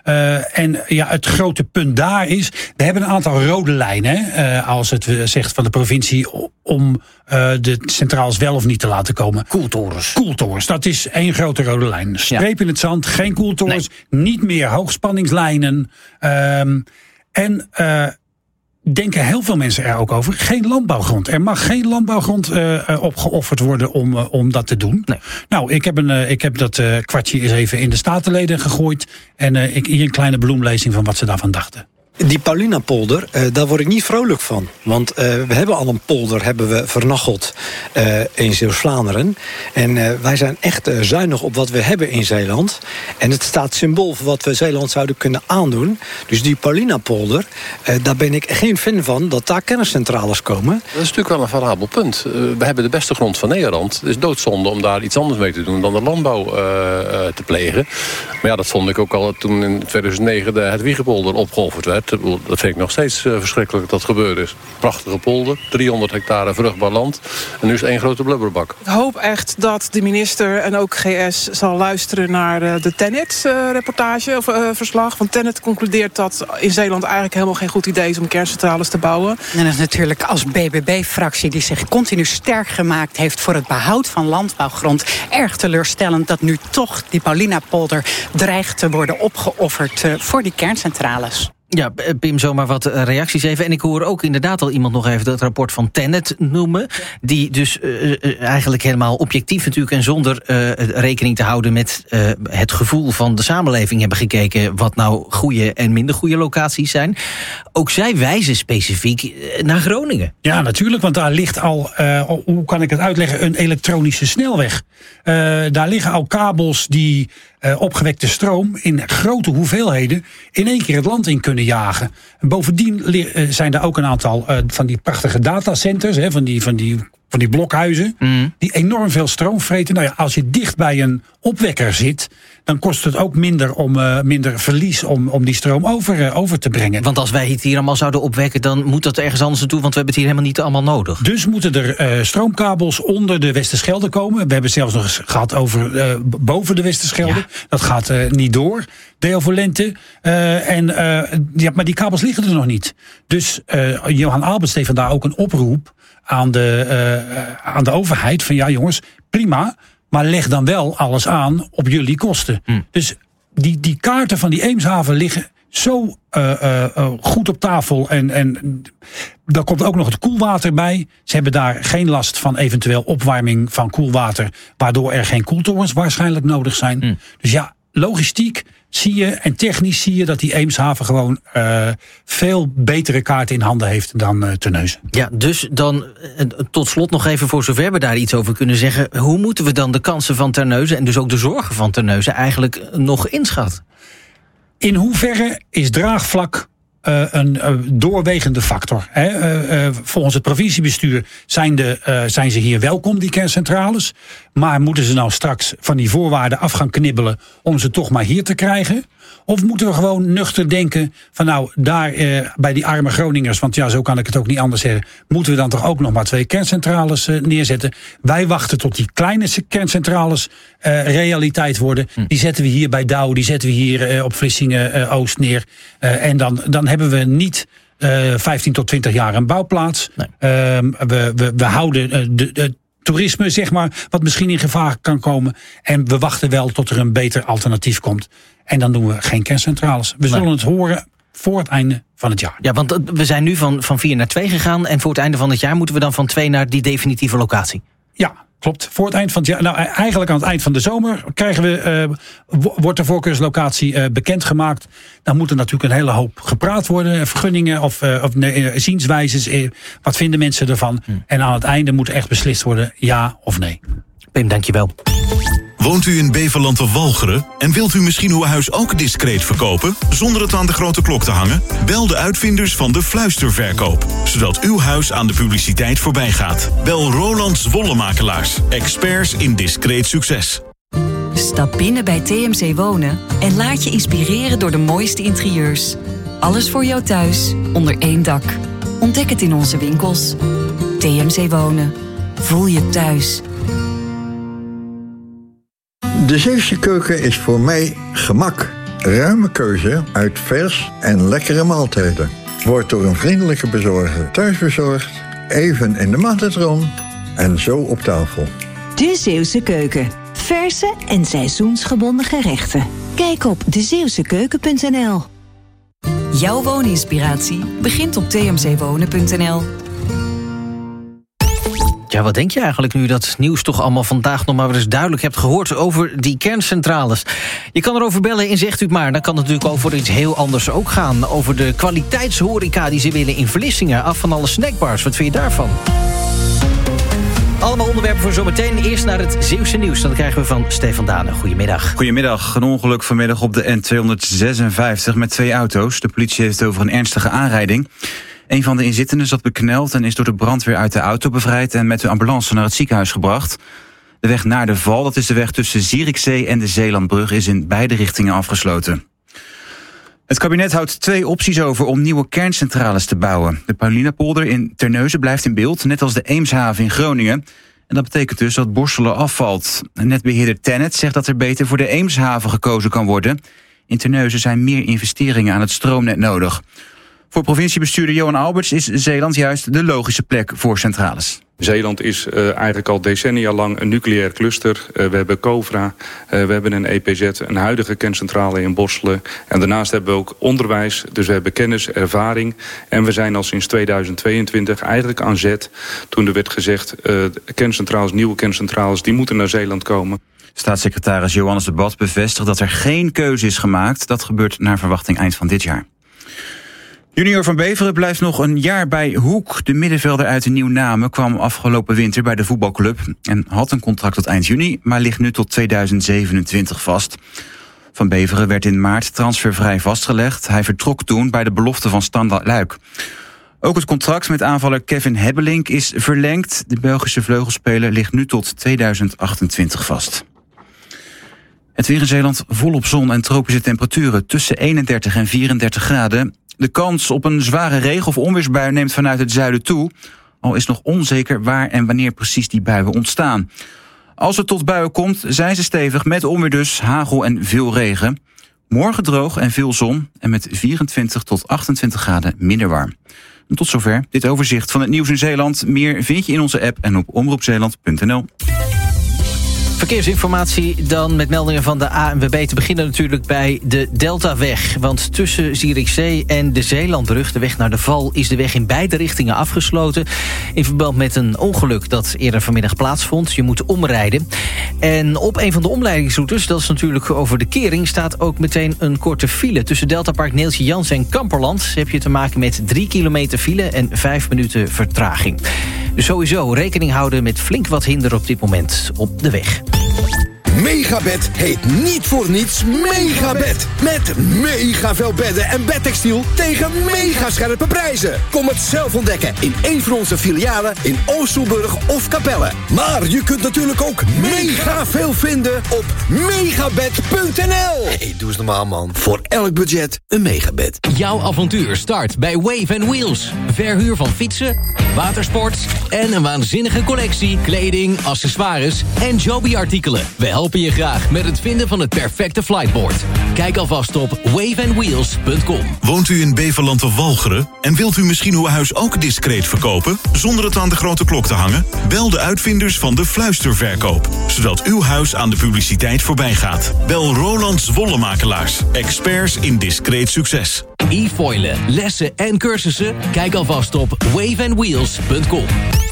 Uh, en ja, het grote punt daar is, we hebben een aantal rode lijnen, hè, uh, als het uh, zegt van de provincie, om uh, de centraals wel of niet te laten komen. Koeltorens. Koeltorens, dat is één grote rode lijn. Streep ja. in het zand, geen koeltorens, nee. niet meer hoogspanningslijnen. Um, en uh, denken heel veel mensen er ook over. Geen landbouwgrond. Er mag geen landbouwgrond uh, opgeofferd worden om, uh, om dat te doen. Nee. Nou, ik heb, een, uh, ik heb dat uh, kwartje eens even in de statenleden gegooid. En uh, ik, hier een kleine bloemlezing van wat ze daarvan dachten. Die Paulinapolder, uh, daar word ik niet vrolijk van. Want uh, we hebben al een polder hebben we vernacheld uh, in Zeeuws-Vlaanderen. En uh, wij zijn echt uh, zuinig op wat we hebben in Zeeland. En het staat symbool voor wat we Zeeland zouden kunnen aandoen. Dus die Paulinapolder, uh, daar ben ik geen fan van dat daar kerncentrales komen. Dat is natuurlijk wel een variabel punt. Uh, we hebben de beste grond van Nederland. Het is doodzonde om daar iets anders mee te doen dan de landbouw uh, uh, te plegen. Maar ja, dat vond ik ook al toen in tweeduizend negen de Hedwiegepolder opgeofferd werd. Dat vind ik nog steeds uh, verschrikkelijk dat dat gebeurd is. Prachtige polder, driehonderd hectare vruchtbaar land. En nu is het één grote blubberbak. Ik hoop echt dat de minister en ook G S zal luisteren naar uh, de Tennet-reportage uh, of uh, verslag. Want Tennet concludeert dat in Zeeland eigenlijk helemaal geen goed idee is om kerncentrales te bouwen. En dat is natuurlijk als B B B-fractie die zich continu sterk gemaakt heeft voor het behoud van landbouwgrond erg teleurstellend dat nu toch die Paulinapolder dreigt te worden opgeofferd uh, voor die kerncentrales. Ja, Pim, zomaar wat reacties even. En ik hoor ook inderdaad al iemand nog even het rapport van Tennet noemen. Die dus uh, eigenlijk helemaal objectief natuurlijk en zonder uh, rekening te houden met uh, het gevoel van de samenleving hebben gekeken wat nou goede en minder goede locaties zijn. Ook zij wijzen specifiek naar Groningen. Ja, natuurlijk, want daar ligt al, uh, hoe kan ik het uitleggen, een elektronische snelweg. Uh, daar liggen al kabels die uh, opgewekte stroom in grote hoeveelheden in één keer het land in kunnen jagen. En bovendien uh, zijn er ook een aantal uh, van die prachtige datacenters, hè, van die, van die, van die blokhuizen, mm. die enorm veel stroom vreten. Nou ja, als je dicht bij een opwekker zit, dan kost het ook minder, om, uh, minder verlies om, om die stroom over, uh, over te brengen. Want als wij het hier allemaal zouden opwekken, dan moet dat ergens anders naartoe, want we hebben het hier helemaal niet allemaal nodig. Dus moeten er uh, stroomkabels onder de Westerschelde komen. We hebben het zelfs nog eens gehad over uh, boven de Westerschelde. Ja. Dat gaat uh, niet door, Deo Volente. Uh, en, uh, ja, maar die kabels liggen er nog niet. Dus uh, Johan Alberts deed vandaar ook een oproep aan de, uh, aan de overheid van ja jongens, prima, maar leg dan wel alles aan op jullie kosten. Hmm. Dus die, die kaarten van die Eemshaven liggen zo uh, uh, uh, goed op tafel. En, en daar komt ook nog het koelwater bij. Ze hebben daar geen last van eventueel opwarming van koelwater, waardoor er geen koeltorens waarschijnlijk nodig zijn. Hmm. Dus ja, logistiek zie je en technisch zie je dat die Eemshaven gewoon uh, veel betere kaarten in handen heeft dan uh, Terneuzen. Ja, dus dan uh, tot slot nog even voor zover we daar iets over kunnen zeggen. Hoe moeten we dan de kansen van Terneuzen en dus ook de zorgen van Terneuzen eigenlijk nog inschatten? In hoeverre is draagvlak uh, een uh, doorwegende factor. Hè. Uh, uh, volgens het provinciebestuur zijn, de, uh, zijn ze hier welkom, die kerncentrales. Maar moeten ze nou straks van die voorwaarden af gaan knibbelen om ze toch maar hier te krijgen? Of moeten we gewoon nuchter denken van nou, daar uh, bij die arme Groningers, want ja, zo kan ik het ook niet anders zeggen, moeten we dan toch ook nog maar twee kerncentrales uh, neerzetten? Wij wachten tot die kleine kerncentrales uh, realiteit worden. Hm. Die zetten we hier bij Douw, die zetten we hier uh, op Vlissingen uh, Oost neer. Uh, en dan, dan hebben we niet uh, vijftien tot twintig jaar een bouwplaats. Nee. Uh, we, we, we houden uh, de, de toerisme, zeg maar, wat misschien in gevaar kan komen. En we wachten wel tot er een beter alternatief komt. En dan doen we geen kerncentrales. We zullen nee. het horen voor het einde van het jaar. Ja, want we zijn nu van, van vier naar twee gegaan. En voor het einde van het jaar moeten we dan van twee naar die definitieve locatie. Ja, klopt. Voor het eind van het jaar. Nou, eigenlijk aan het eind van de zomer krijgen we, uh, wordt de voorkeurslocatie uh, bekendgemaakt. Dan moet er natuurlijk een hele hoop gepraat worden. Vergunningen of, uh, of uh, zienswijzes. Uh, wat vinden mensen ervan? Hmm. En aan het einde moet echt beslist worden ja of nee. Pim, dankjewel. Woont u in Beverland of Walcheren en wilt u misschien uw huis ook discreet verkopen, zonder het aan de grote klok te hangen? Bel de uitvinders van de fluisterverkoop, zodat uw huis aan de publiciteit voorbij gaat. Bel Roland Zwollemakelaars, experts in discreet succes. Stap binnen bij T M C Wonen en laat je inspireren door de mooiste interieurs. Alles voor jou thuis, onder één dak. Ontdek het in onze winkels. T M C Wonen. Voel je thuis. De Zeeuwse keuken is voor mij gemak. Ruime keuze uit vers en lekkere maaltijden. Wordt door een vriendelijke bezorger thuis bezorgd, even in de magnetron en zo op tafel. De Zeeuwse keuken. Verse en seizoensgebonden gerechten. Kijk op de zeeuwse keuken punt n l. Jouw wooninspiratie begint op t m c wonen punt n l. Ja, wat denk je eigenlijk nu dat nieuws toch allemaal vandaag nog maar eens duidelijk hebt gehoord over die kerncentrales? Je kan erover bellen en zegt u het maar. Dan kan het natuurlijk over iets heel anders ook gaan. Over de kwaliteitshoreca die ze willen in Vlissingen. Af van alle snackbars. Wat vind je daarvan? Allemaal onderwerpen voor zometeen. Eerst naar het Zeeuwse nieuws. Dat krijgen we van Stefan Dane. Goedemiddag. Goedemiddag. Een ongeluk vanmiddag op de N tweehonderdzesenvijftig met twee auto's. De politie heeft het over een ernstige aanrijding. Een van de inzittenden zat bekneld en is door de brandweer uit de auto bevrijd en met de ambulance naar het ziekenhuis gebracht. De weg naar de Val, dat is de weg tussen Zierikzee en de Zeelandbrug, is in beide richtingen afgesloten. Het kabinet houdt twee opties over om nieuwe kerncentrales te bouwen. De Paulinapolder in Terneuzen blijft in beeld, net als de Eemshaven in Groningen. En dat betekent dus dat Borselen afvalt. Netbeheerder Tennet zegt dat er beter voor de Eemshaven gekozen kan worden. In Terneuzen zijn meer investeringen aan het stroomnet nodig. Voor provinciebestuurder Johan Alberts is Zeeland juist de logische plek voor centrales. Zeeland is uh, eigenlijk al decennia lang een nucleair cluster. Uh, we hebben Covra, uh, we hebben een E P Z, een huidige kerncentrale in Borselen. En daarnaast hebben we ook onderwijs, dus we hebben kennis, ervaring. En we zijn al sinds tweeduizend tweeëntwintig eigenlijk aan zet toen er werd gezegd, uh, kerncentrales, nieuwe kerncentrales, die moeten naar Zeeland komen. Staatssecretaris Johannes de Bad bevestigt dat er geen keuze is gemaakt. Dat gebeurt naar verwachting eind van dit jaar. Junior van Beveren blijft nog een jaar bij Hoek. De middenvelder uit de Nieuwname kwam afgelopen winter bij de voetbalclub en had een contract tot eind juni, maar ligt nu tot tweeduizend zevenentwintig vast. Van Beveren werd in maart transfervrij vastgelegd. Hij vertrok toen bij de belofte van Standard Luik. Ook het contract met aanvaller Kevin Hebbelink is verlengd. De Belgische vleugelspeler ligt nu tot tweeduizend achtentwintig vast. Het weer in Zeeland volop zon en tropische temperaturen tussen eenendertig en vierendertig graden. De kans op een zware regen- of onweersbui neemt vanuit het zuiden toe. Al is nog onzeker waar en wanneer precies die buien ontstaan. Als het tot buien komt, zijn ze stevig met onweer dus, hagel en veel regen. Morgen droog en veel zon en met vierentwintig tot achtentwintig graden minder warm. En tot zover dit overzicht van het nieuws in Zeeland. Meer vind je in onze app en op omroep zeeland punt n l. Verkeersinformatie dan met meldingen van de A N W B. Te beginnen natuurlijk bij de Deltaweg. Want tussen Zierikzee en de Zeelandbrug, de weg naar de Val, is de weg in beide richtingen afgesloten. In verband met een ongeluk dat eerder vanmiddag plaatsvond. Je moet omrijden. En op een van de omleidingsroutes, dat is natuurlijk over de kering, staat ook meteen een korte file. Tussen Deltapark Neeltje Jans en Kamperland heb je te maken met drie kilometer file en vijf minuten vertraging. Dus sowieso rekening houden met flink wat hinder op dit moment op de weg. Megabed heet niet voor niets Megabed. Met mega veel bedden en bedtextiel tegen mega scherpe prijzen. Kom het zelf ontdekken in een van onze filialen in Oosterburg of Capelle. Maar je kunt natuurlijk ook mega veel vinden op megabed punt n l. Hey, doe eens normaal, man. Voor elk budget een Megabed. Jouw avontuur start bij Wave and Wheels. Verhuur van fietsen, watersport en een waanzinnige collectie kleding, accessoires en Joby-artikelen. We helpen je graag met het vinden van het perfecte flightboard. Kijk alvast op wave and wheels punt com. Woont u in Beverland of Walcheren en wilt u misschien uw huis ook discreet verkopen zonder het aan de grote klok te hangen? Bel de uitvinders van de fluisterverkoop, zodat uw huis aan de publiciteit voorbij gaat. Bel Roland Zwollemakelaars, experts in discreet succes. E-foilen, lessen en cursussen? Kijk alvast op wave and wheels punt com.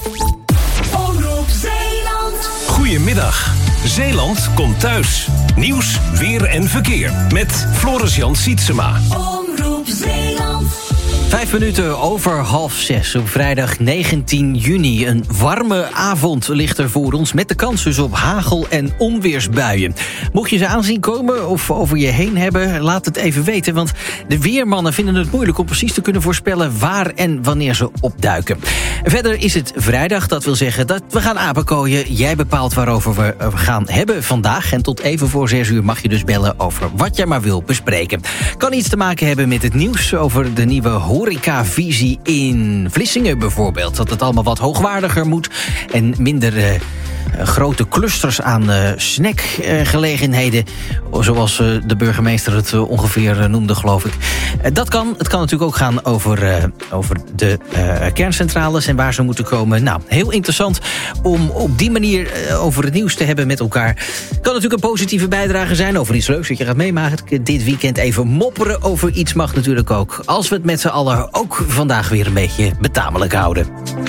Omroep Zeeland. Goedemiddag. Zeeland komt thuis. Nieuws, weer en verkeer. Met Floris-Jan Sietsema. Omroep Zeeland. Vijf minuten over half zes op vrijdag negentien juni. Een warme avond ligt er voor ons met de kans dus op hagel- en onweersbuien. Mocht je ze aanzien komen of over je heen hebben, laat het even weten. Want de weermannen vinden het moeilijk om precies te kunnen voorspellen waar en wanneer ze opduiken. Verder is het vrijdag, dat wil zeggen dat we gaan apenkooien. Jij bepaalt waarover we gaan hebben vandaag. En tot even voor zes uur mag je dus bellen over wat jij maar wil bespreken. Kan iets te maken hebben met het nieuws over de nieuwe horecavisie in Vlissingen bijvoorbeeld. Dat het allemaal wat hoogwaardiger moet en minder uh, grote clusters aan uh, snackgelegenheden. Uh, zoals uh, de burgemeester het uh, ongeveer uh, noemde, geloof ik. Uh, dat kan. Het kan natuurlijk ook gaan over, uh, over de uh, kerncentrales en waar ze moeten komen. Nou, heel interessant om op die manier uh, over het nieuws te hebben met elkaar. Kan natuurlijk een positieve bijdrage zijn over iets leuks dat je gaat meemaken dit weekend. Even mopperen over iets mag natuurlijk ook. Als we het met z'n allen ook vandaag weer een beetje betamelijk houden.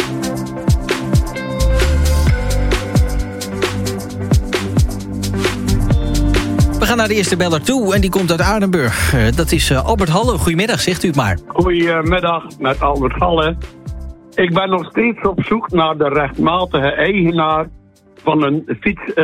We gaan naar de eerste beller toe en die komt uit Aardenburg. Uh, dat is uh, Albert Halle. Goedemiddag, zegt u het maar. Goedemiddag, met Albert Halle. Ik ben nog steeds op zoek naar de rechtmatige eigenaar van een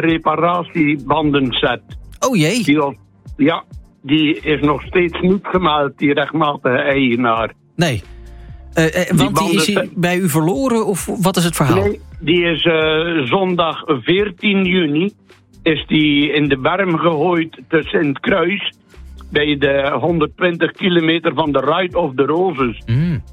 fietsreparatiebandenset. Oh jee. Die was, ja, die is nog steeds niet gemeld, die rechtmatige eigenaar. Nee. Uh, uh, want die, die is hij bij u verloren of wat is het verhaal? Nee, die is uh, zondag veertien juni... is die in de berm gegooid tussen in het kruis... bij de honderdtwintig kilometer van de Ride of the Roses. Mm.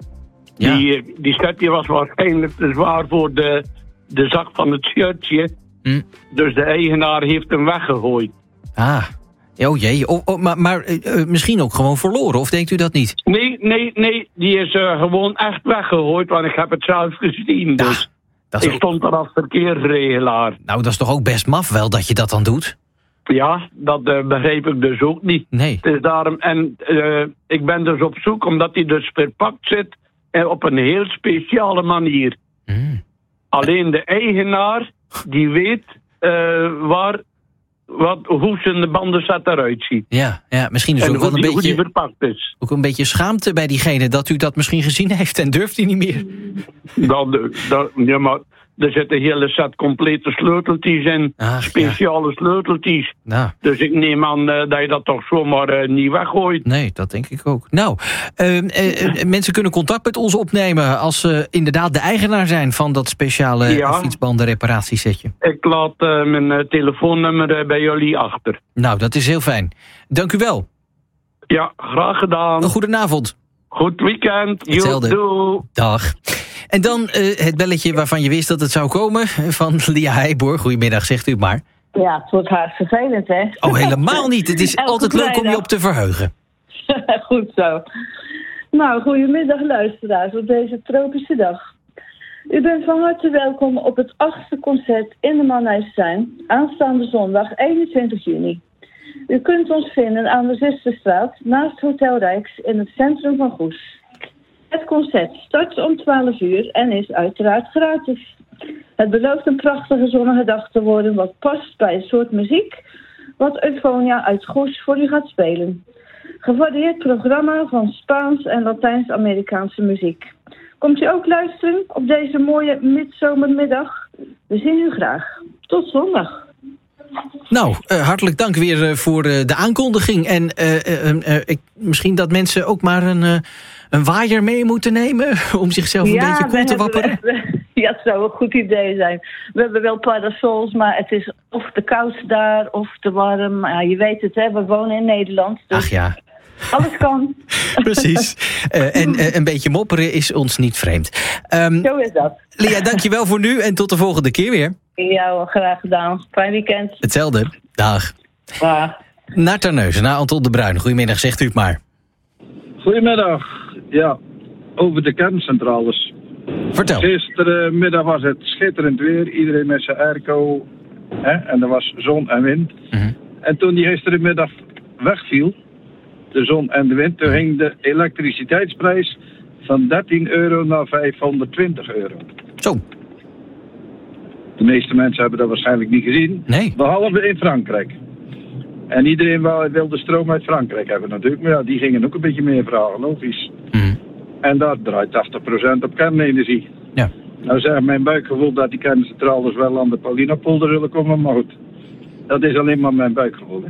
Ja. Die, die set die was waarschijnlijk te zwaar voor de, de zak van het shirtje. Mm. Dus de eigenaar heeft hem weggegooid. Ah, oh jee. Oh, oh, maar maar uh, misschien ook gewoon verloren, of denkt u dat niet? Nee, nee, nee. Die is uh, gewoon echt weggegooid, want ik heb het zelf gezien. Ja. Dus. Dat is ik stond er als verkeersregelaar. Nou, dat is toch ook best maf wel dat je dat dan doet? Ja, dat uh, begreep ik dus ook niet. Nee. Het is daarom, en uh, ik ben dus op zoek, omdat hij dus verpakt zit... en op een heel speciale manier. Mm. Alleen de eigenaar, die weet uh, waar... Wat, hoe zijn bandenset eruit ziet. Ja, ja, misschien is en ook wel een die, beetje... die verpakt is. Ook een beetje schaamte bij diegene dat u dat misschien gezien heeft en durft hij niet meer. Dat, dat, ja, maar er zit een hele set complete sleuteltjes in. Ach, speciale ja. sleuteltjes. Nou. Dus ik neem aan uh, dat je dat toch zomaar uh, niet weggooit. Nee, dat denk ik ook. Nou, uh, uh, uh, mensen kunnen contact met ons opnemen als ze inderdaad de eigenaar zijn van dat speciale ja. fietsbandenreparatiesetje. Ik laat uh, mijn uh, telefoonnummer uh, bij jullie achter. Nou, dat is heel fijn. Dank u wel. Ja, graag gedaan. Een goedenavond. Goed weekend. Hetzelfde. Doei. Dag. En dan uh, het belletje waarvan je wist dat het zou komen, van Lia Heijboer. Goedemiddag, zegt u het maar. Ja, het wordt haast vervelend, hè? Oh, helemaal niet. Het is altijd leuk om je op te verheugen. Goed zo. Nou, goedemiddag luisteraars op deze tropische dag. U bent van harte welkom op het achtste concert in de Manhuistuin, aanstaande zondag eenentwintig juni. U kunt ons vinden aan de Zusterstraat, naast Hotel Rijks, in het centrum van Goes. Het concert start om twaalf uur en is uiteraard gratis. Het belooft een prachtige zonnige dag te worden wat past bij het soort muziek wat Euphonia uit Goes voor u gaat spelen. Gevarieerd programma van Spaans en Latijns-Amerikaanse muziek. Komt u ook luisteren op deze mooie midzomermiddag? We zien u graag. Tot zondag. Nou, uh, hartelijk dank weer uh, voor uh, de aankondiging. En uh, uh, uh, ik, misschien dat mensen ook maar een, uh, een waaier mee moeten nemen om zichzelf een ja, beetje koel te wapperen. We, ja, dat zou een goed idee zijn. We hebben wel parasols, maar het is of te koud daar of te warm. Ja, je weet het, hè, we wonen in Nederland. Dus ach ja. Alles kan. Precies. Uh, en uh, een beetje mopperen is ons niet vreemd. Um, Zo is dat. Lia, dankjewel voor nu en tot de volgende keer weer. Ja, graag gedaan. Fijn weekend. Hetzelfde. Dag. Dag. Naar Terneuzen, naar Anton de Bruin. Goedemiddag, zegt u het maar. Goedemiddag. Ja, over de kerncentrales. Vertel. Gisterenmiddag was het schitterend weer. Iedereen met zijn airco. Hè, en er was zon en wind. Mm-hmm. En toen die gisterenmiddag wegviel, de zon en de wind, toen ging de elektriciteitsprijs van dertien euro naar vijfhonderdtwintig euro. Zo. De meeste mensen hebben dat waarschijnlijk niet gezien. Nee. Behalve in Frankrijk. En iedereen wil de stroom uit Frankrijk hebben natuurlijk. Maar ja, die gingen ook een beetje meer vragen, logisch. Mm. En daar draait tachtig procent op kernenergie. Ja. Nou zegt mijn buikgevoel dat die kerncentrales wel aan de Paulinapolder zullen komen. Maar goed, dat is alleen maar mijn buikgevoel. Hè.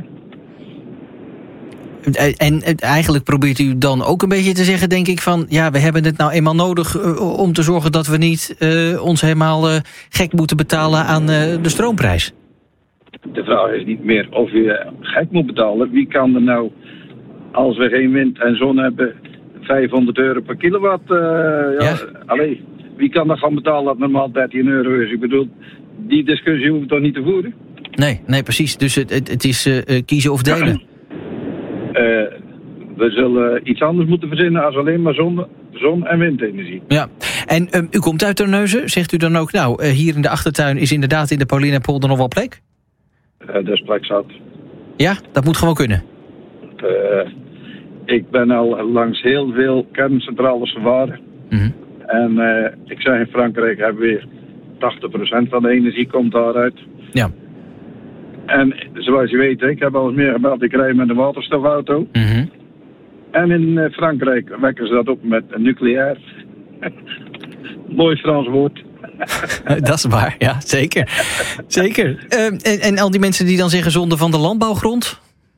En eigenlijk probeert u dan ook een beetje te zeggen, denk ik, van ja, we hebben het nou eenmaal nodig uh, om te zorgen dat we niet uh, ons helemaal uh, gek moeten betalen aan uh, de stroomprijs. De vraag is niet meer of je gek moet betalen. Wie kan er nou, als we geen wind en zon hebben, vijfhonderd euro per kilowatt? Uh, ja, ja. Allee, wie kan dat gaan betalen dat normaal dertien euro is? Ik bedoel, die discussie hoeven we toch niet te voeren? Nee, nee, precies. Dus het, het, het is uh, kiezen of delen. Uh, we zullen iets anders moeten verzinnen als alleen maar zon, zon- en windenergie. Ja, en um, u komt uit Terneuzen. Zegt u dan ook, nou, uh, hier in de achtertuin is inderdaad in de Paulinapolder nog wel plek? Uh, dat is plek zat. Ja, dat moet gewoon kunnen? Uh, ik ben al langs heel veel kerncentrales gevaren. Mm-hmm. En uh, ik zeg in Frankrijk hebben we weer tachtig procent van de energie komt daaruit. Ja. En zoals je weet, ik heb al eens meer gebeld, ik rij met een waterstofauto. Mm-hmm. En in Frankrijk wekken ze dat op met een nucleair. Mooi Frans woord. Dat is waar, ja, zeker. Zeker. Uh, en, en al die mensen die dan zeggen zonde van de landbouwgrond?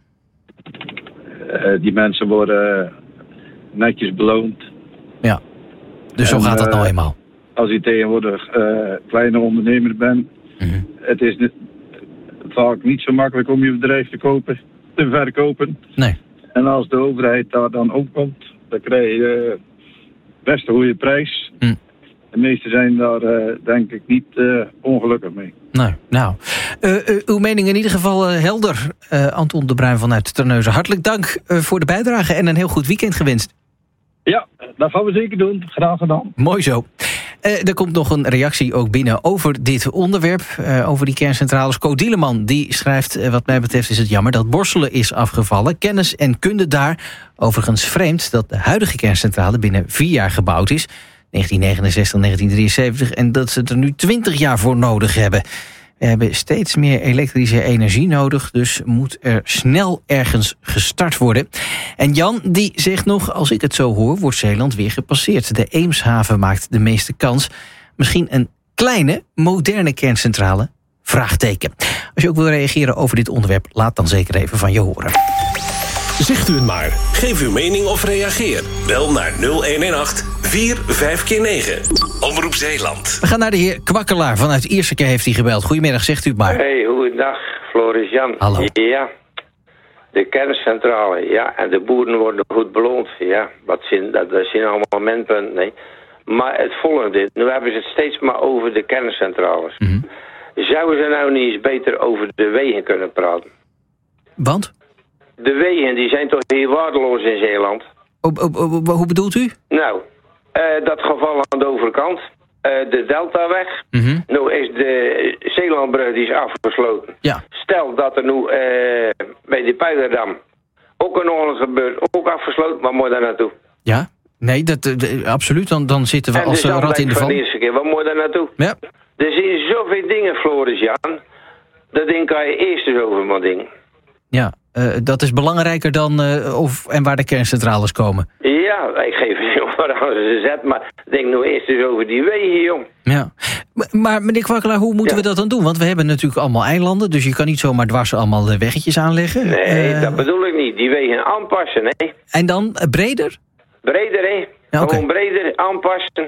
Uh, die mensen worden netjes beloond. Ja, dus en, zo gaat dat uh, nou eenmaal. Als je tegenwoordig uh, kleine ondernemer bent, mm-hmm. het is niet, vaak niet zo makkelijk om je bedrijf te kopen, te verkopen. Nee. En als de overheid daar dan opkomt, dan krijg je uh, best een goede prijs. Mm. De meesten zijn daar uh, denk ik niet uh, ongelukkig mee. Nee, nou, uh, uh, uw mening in ieder geval uh, helder. Uh, Anton de Bruin vanuit Terneuzen. Hartelijk dank uh, voor de bijdrage en een heel goed weekend gewenst. Ja, dat gaan we zeker doen. Graag gedaan. Mooi zo. Uh, er komt nog een reactie ook binnen over dit onderwerp. Uh, over die kerncentrales. Co Dieleman die schrijft, uh, wat mij betreft is het jammer dat Borselen is afgevallen. Kennis en kunde daar. Overigens vreemd dat de huidige kerncentrale binnen vier jaar gebouwd is. negentien negenenzestig, negentien drieënzeventig. En dat ze er nu twintig jaar voor nodig hebben. We hebben steeds meer elektrische energie nodig, dus moet er snel ergens gestart worden. En Jan die zegt nog, als ik het zo hoor, wordt Zeeland weer gepasseerd. De Eemshaven maakt de meeste kans. Misschien een kleine, moderne kerncentrale? Vraagteken. Als je ook wil reageren over dit onderwerp, laat dan zeker even van je horen. Zegt u het maar. Geef uw mening of reageer. Bel naar nul een een acht vier vijf negen. Omroep Zeeland. We gaan naar de heer Kwakkelaar. Vanuit Ierseke heeft hij gebeld. Goedemiddag, zegt u het maar. Hey, goedendag. Floris Jan. Hallo. Ja, de kerncentrale. Ja, en de boeren worden goed beloond. Ja, wat zijn, dat, dat zijn allemaal minpunten. Nee. Maar het volgende. Nu hebben ze het steeds maar over de kerncentrales. Mm-hmm. Zouden ze nou niet eens beter over de wegen kunnen praten? Want? De wegen die zijn toch heel waardeloos in Zeeland. O, o, o, hoe bedoelt u? Nou, uh, dat geval aan de overkant. Uh, de Deltaweg. Mm-hmm. Nu is de Zeelandbrug die is afgesloten. Ja. Stel dat er nu uh, bij de Puilerdam ook een ongeluk gebeurt. Ook afgesloten, maar moet daar naartoe? Ja, nee, dat, de, absoluut. Dan, dan zitten we en als dus uh, rat in de van val. de eerste keer, waar moet daar naartoe? Ja. Er zijn zoveel dingen, Floris Jan. Dat ding kan je eerst eens over mijn ding. Ja. Uh, dat is belangrijker dan uh, of en waar de kerncentrales komen. Ja, ik geef het jong waar ze zet, maar denk nou eerst eens over die wegen, jong. Ja, maar meneer Kwakkelaar, hoe moeten ja. we dat dan doen? Want we hebben natuurlijk allemaal eilanden, dus je kan niet zomaar dwars allemaal weggetjes aanleggen. Nee, uh, dat bedoel ik niet. Die wegen aanpassen, hè. En dan uh, breder? Breder, hè. Ja, okay. Gewoon breder aanpassen.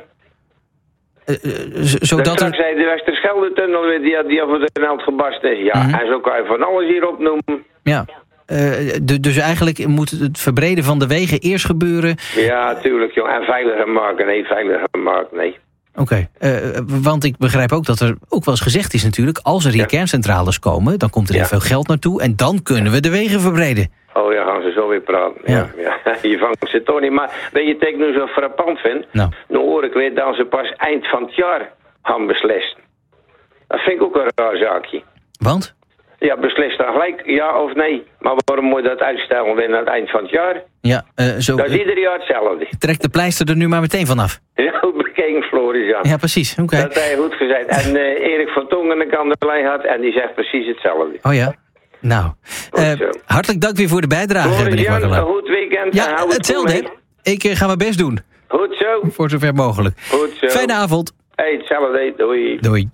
Uh, uh, zodat straks er... de Westerschelde-tunnel die, die over de Neld gebast is. Ja, mm-hmm. En zo kan je van alles hier opnoemen. Ja. Uh, de, dus eigenlijk moet het verbreden van de wegen eerst gebeuren. Ja, tuurlijk, jong. En veiliger maken, nee, veiliger maken, nee. Oké, okay. uh, want ik begrijp ook dat er ook wel eens gezegd is natuurlijk, als er hier ja. kerncentrales komen, dan komt er ja. heel veel geld naartoe en dan kunnen we de wegen verbreden. Oh ja, gaan ze zo weer praten. Ja. Ja, ja. Je vangt ze toch niet. Maar weet je, wat ik nu zo frappant vind? Nou. Nu hoor ik weer dat ze pas eind van het jaar gaan beslissen. Dat vind ik ook een raar zaakje. Want? Ja, beslist dan gelijk, ja of nee. Maar waarom moet je dat uitstellen weer naar het eind van het jaar? Ja, uh, zo, dat is ieder jaar hetzelfde. Trek de pleister er nu maar meteen vanaf. Ja, goed bekeken, Floris, ja. Ja, precies, oké. Okay. Dat heb je goed gezegd. En uh, Erik van Tongeren aan de kant de lijn had en die zegt precies hetzelfde. Oh ja? Nou, uh, hartelijk dank weer voor de bijdrage, Floris, meneer Kwakkelaar. Een goed weekend. Ja, hou het hetzelfde. Ik uh, ga mijn best doen. Goed zo. Voor zover mogelijk. Goed zo. Fijne avond. Hey, hetzelfde. Doei. Doei.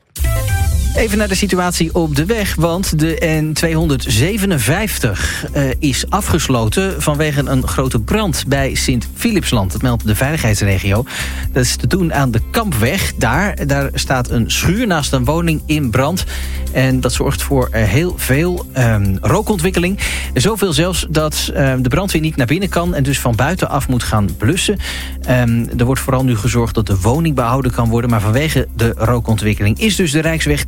Even naar de situatie op de weg, want de N tweehonderdzevenenvijftig uh, is afgesloten vanwege een grote brand bij Sint-Philipsland. Dat meldt de veiligheidsregio. Dat is te doen aan de Kampweg. Daar, daar staat een schuur naast een woning in brand. En dat zorgt voor uh, heel veel um, rookontwikkeling. Zoveel zelfs dat uh, de brandweer niet naar binnen kan en dus van buitenaf moet gaan blussen. Um, er wordt vooral nu gezorgd dat de woning behouden kan worden, maar vanwege de rookontwikkeling is dus de Rijksweg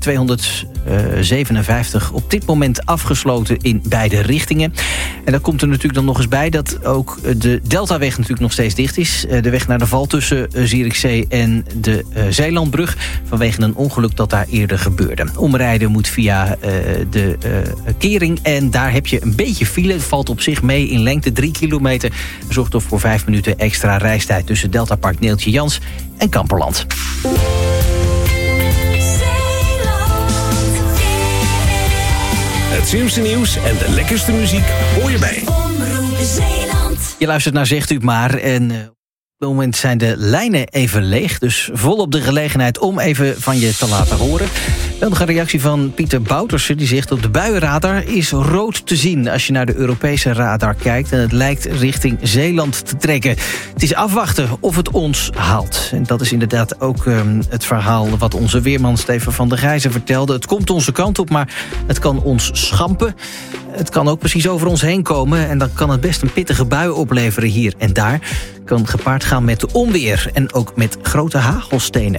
tweehonderdzevenenvijftig op dit moment afgesloten in beide richtingen. En daar komt er natuurlijk dan nog eens bij dat ook de Deltaweg natuurlijk nog steeds dicht is. De weg naar de val tussen Zierikzee en de Zeelandbrug vanwege een ongeluk dat daar eerder gebeurde. Omrijden moet via uh, de uh, kering en daar heb je een beetje file. Het valt op zich mee in lengte drie kilometer. Zorgt toch voor vijf minuten extra reistijd tussen Deltapark Neeltje Jans en Kamperland. Het slimste nieuws en de lekkerste muziek hoor je bij Omroep Zeeland. Je luistert naar Zegt U het maar en uh, op het moment zijn de lijnen even leeg. Dus volop de gelegenheid om even van je te laten horen. Dan nog een reactie van Pieter Boutersen. Die zegt op de buienradar is rood te zien als je naar de Europese radar kijkt. En het lijkt richting Zeeland te trekken. Het is afwachten of het ons haalt. En dat is inderdaad ook um, het verhaal wat onze weerman Steven van der Gijzen vertelde. Het komt onze kant op, maar het kan ons schampen. Het kan ook precies over ons heen komen. En dan kan het best een pittige bui opleveren hier en daar. Kan gepaard gaan met onweer en ook met grote hagelstenen.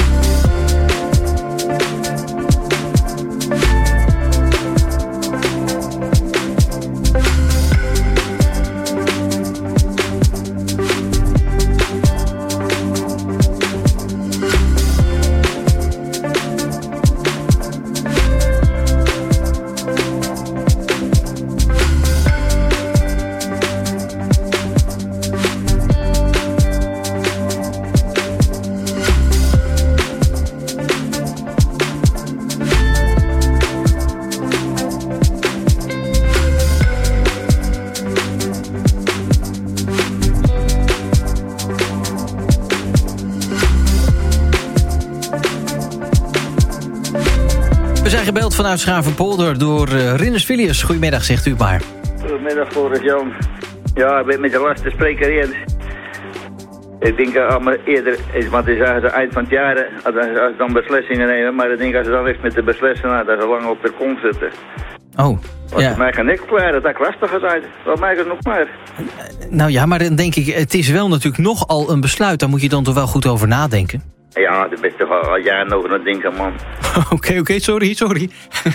Vanuit Schavenpolder door uh, Rinus Villiers. Goedemiddag, zegt u maar. Goedemiddag, Floris Jan. Ja, ik ben met de laatste spreker eens. Ik denk uh, allemaal eerder, want het is eigenlijk eind van het jaar, als ze dan beslissingen nemen, maar ik denk als ze dan echt met de beslissingen, dat ze lang op de kont zitten. Oh, Want ja. mij kan niks klaar, dat is lastig zijn. Wat mij is nog maar. Nou ja, maar dan denk ik, het is wel natuurlijk nogal een besluit. Daar moet je dan toch wel goed over nadenken. Ja, dat is toch al jaren over het denken, man. Oké, oké, okay, okay, sorry, sorry.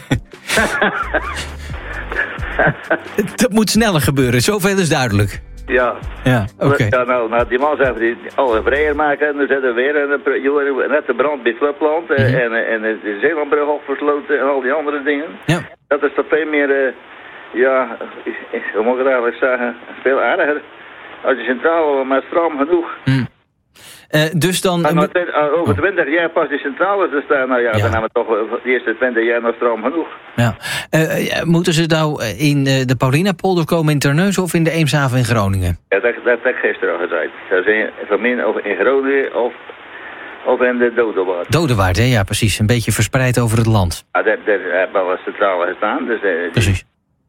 Dat moet sneller gebeuren, zoveel is duidelijk. Ja. Ja, oké. Okay. Ja, nou, nou, die man zegt, die alle vrijer maken en dan zetten we weer een, net de brand bij Flipland mm-hmm. en, en de Zeelandbrug afgesloten en al die andere dingen. Ja. Dat is toch veel meer, uh, ja, hoe moet ik het eigenlijk zeggen, veel aardiger. Als je centraal maar stroom genoeg. Mm. Uh, dus dan... Maar nou, uh, over twintig jaar pas die centrales te staan. Nou ja, ja. dan hebben we toch uh, de eerste twintig jaar nog stroom genoeg. Ja. Uh, ja, moeten ze nou in uh, de Paulinapolder komen in Terneuzen of in de Eemshaven in Groningen? Ja, dat, dat heb ik gisteren al gezegd. Dat zijn van min of in Groningen of, of in de Dodewaard. Dodewaard, hè? Ja, precies. Een beetje verspreid over het land. Ja, daar, daar hebben we al centrale gestaan. Dus, uh, precies.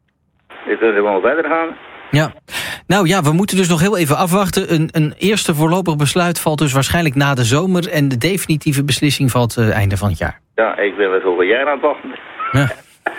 Die kunnen gewoon verder gaan. Ja. Nou ja, we moeten dus nog heel even afwachten. Een, een eerste voorlopig besluit valt dus waarschijnlijk na de zomer... en de definitieve beslissing valt uh, einde van het jaar. Ja, ik wil het over een jaar aan het wachten. Ja.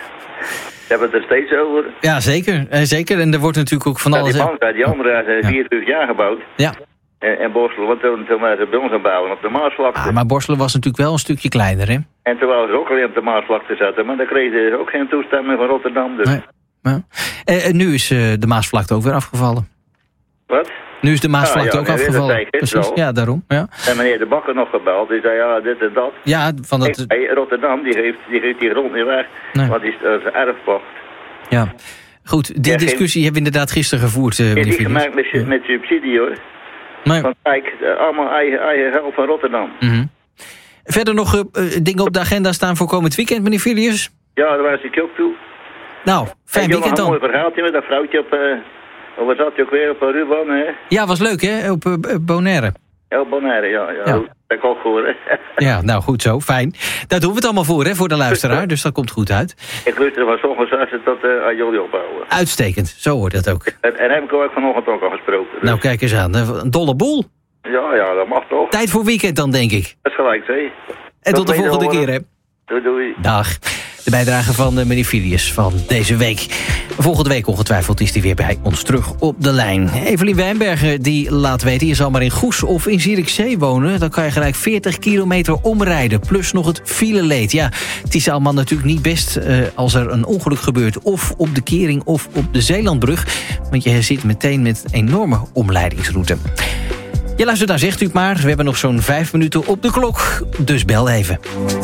We hebben het er steeds over. Ja, zeker. Uh, zeker. En er wordt natuurlijk ook van ja, alles... Die bank, die andere zijn vier, vijf jaar gebouwd. Ja. En, en Borselen, want toen, toen waren ze bij ons aan bouwen op de Maasvlakte. Ah, maar Borselen was natuurlijk wel een stukje kleiner, hè? En toen waren ze ook alleen op de Maasvlakte zaten. Maar dan kregen ze ook geen toestemming van Rotterdam. Dus. Nee. Ja. En, en nu is uh, de Maasvlakte ook weer afgevallen. Wat? Nu is de Maasvlakte ah, ja, ook nee, afgevallen. Precies, ja, daarom. Ja. En meneer De Bakker nog gebeld, die zei ja, dit en dat. Ja, van dat... Hey, Rotterdam, die geeft, die geeft die grond niet weg, nee. Want die is uh, erfpacht. Ja, goed, die ja, discussie geen... hebben we inderdaad gisteren gevoerd, uh, meneer Philips. Die gemaakt met, ja. met subsidie, hoor. Nee. Van kijk, uh, allemaal eigen, eigen geld van Rotterdam. Mm-hmm. Verder nog uh, dingen op de agenda staan voor komend weekend, meneer Filius? Ja, daar was ik ook toe. Nou, fijn en weekend dan. Een mooi verhaaltje met dat vrouwtje op... Uh, Of wat zat je ook weer op uh, Ruban, hè? Ja, was leuk, hè? Op uh, Bonaire. Ja, op Bonaire, ja. ja. ja. Dat heb ik ook gehoord. Ja, nou goed zo, fijn. Daar doen we het allemaal voor, hè, voor de luisteraar. Dus dat komt goed uit. Ik luister van sommige zaken tot uh, aan jullie opbouwen. Uitstekend, zo hoort dat ook. En, en heb ik ook vanochtend ook al gesproken. Dus. Nou, kijk eens aan. Een dolle boel. Ja, ja, dat mag toch. Tijd voor weekend dan, denk ik. Dat is gelijk, zeg. En tot de volgende keer, hè. Doei, doei. Dag. De bijdrage van de meneer Filius van deze week. Volgende week ongetwijfeld is hij weer bij ons terug op de lijn. Evelien Wijnbergen die laat weten... je zal maar in Goes of in Zierikzee wonen... dan kan je gelijk veertig kilometer omrijden... plus nog het fileleed. Ja, het is allemaal natuurlijk niet best uh, als er een ongeluk gebeurt... of op de Kering of op de Zeelandbrug... want je zit meteen met een enorme omleidingsroute. Je luistert naar Zegt u het maar. We hebben nog zo'n vijf minuten op de klok. Dus bel even.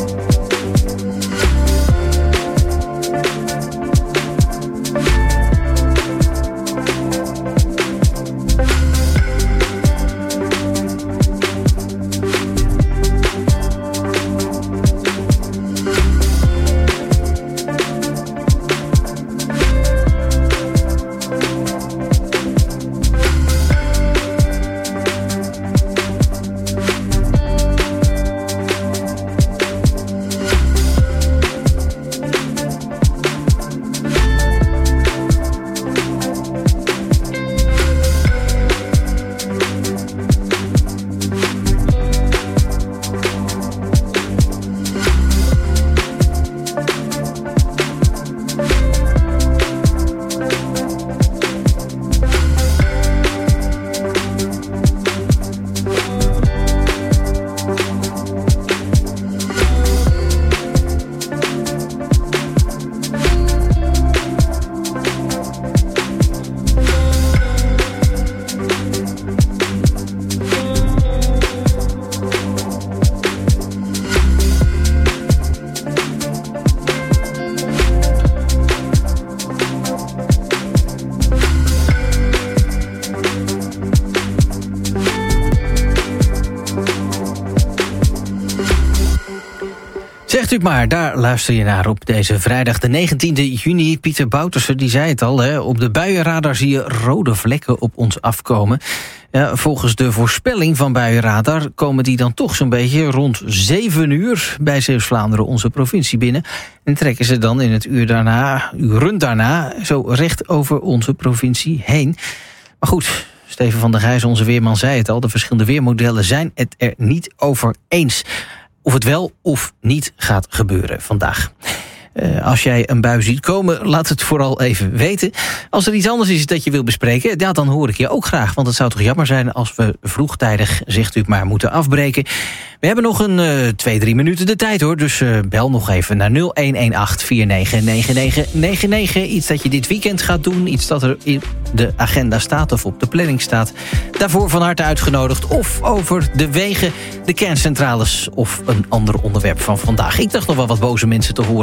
Zegt u maar, daar luister je naar op deze vrijdag de negentiende juni. Pieter Bouterse, die zei het al, hè, op de buienradar zie je rode vlekken op ons afkomen. Ja, volgens de voorspelling van Buienradar komen die dan toch zo'n beetje rond zeven uur bij Zeeuws-Vlaanderen onze provincie binnen. En trekken ze dan in het uur daarna, uren daarna, zo recht over onze provincie heen. Maar goed, Steven van der Gijzen, onze weerman, zei het al, de verschillende weermodellen zijn het er niet over eens. Of het wel of niet gaat gebeuren vandaag. Uh, als jij een bui ziet komen, laat het vooral even weten. Als er iets anders is dat je wil bespreken, ja, dan hoor ik je ook graag. Want het zou toch jammer zijn als we vroegtijdig, zegt u het maar, moeten afbreken. We hebben nog een uh, twee, drie minuten de tijd, hoor. Dus uh, bel nog even naar nul een een acht vier negen negen negen negen negen. Iets dat je dit weekend gaat doen. Iets dat er in de agenda staat of op de planning staat. Daarvoor van harte uitgenodigd. Of over de wegen, de kerncentrales of een ander onderwerp van vandaag. Ik dacht nog wel wat boze mensen te horen over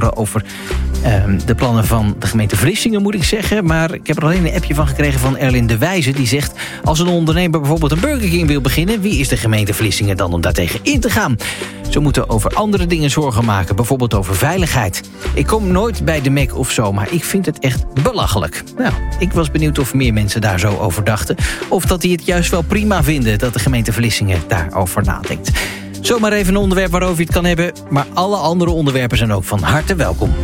over uh, de plannen van de gemeente Vlissingen, moet ik zeggen. Maar ik heb er alleen een appje van gekregen van Erlin de Wijze. Die zegt, als een ondernemer bijvoorbeeld een Burger King wil beginnen, wie is de gemeente Vlissingen dan om daartegen in te gaan? Ze moeten over andere dingen zorgen maken, bijvoorbeeld over veiligheid. Ik kom nooit bij de Mac of zo, maar ik vind het echt belachelijk. Nou, ik was benieuwd of meer mensen daar zo over dachten. Of dat die het juist wel prima vinden dat de gemeente Vlissingen daarover nadenkt. Zomaar even een onderwerp waarover je het kan hebben, maar alle andere onderwerpen zijn ook van harte welkom.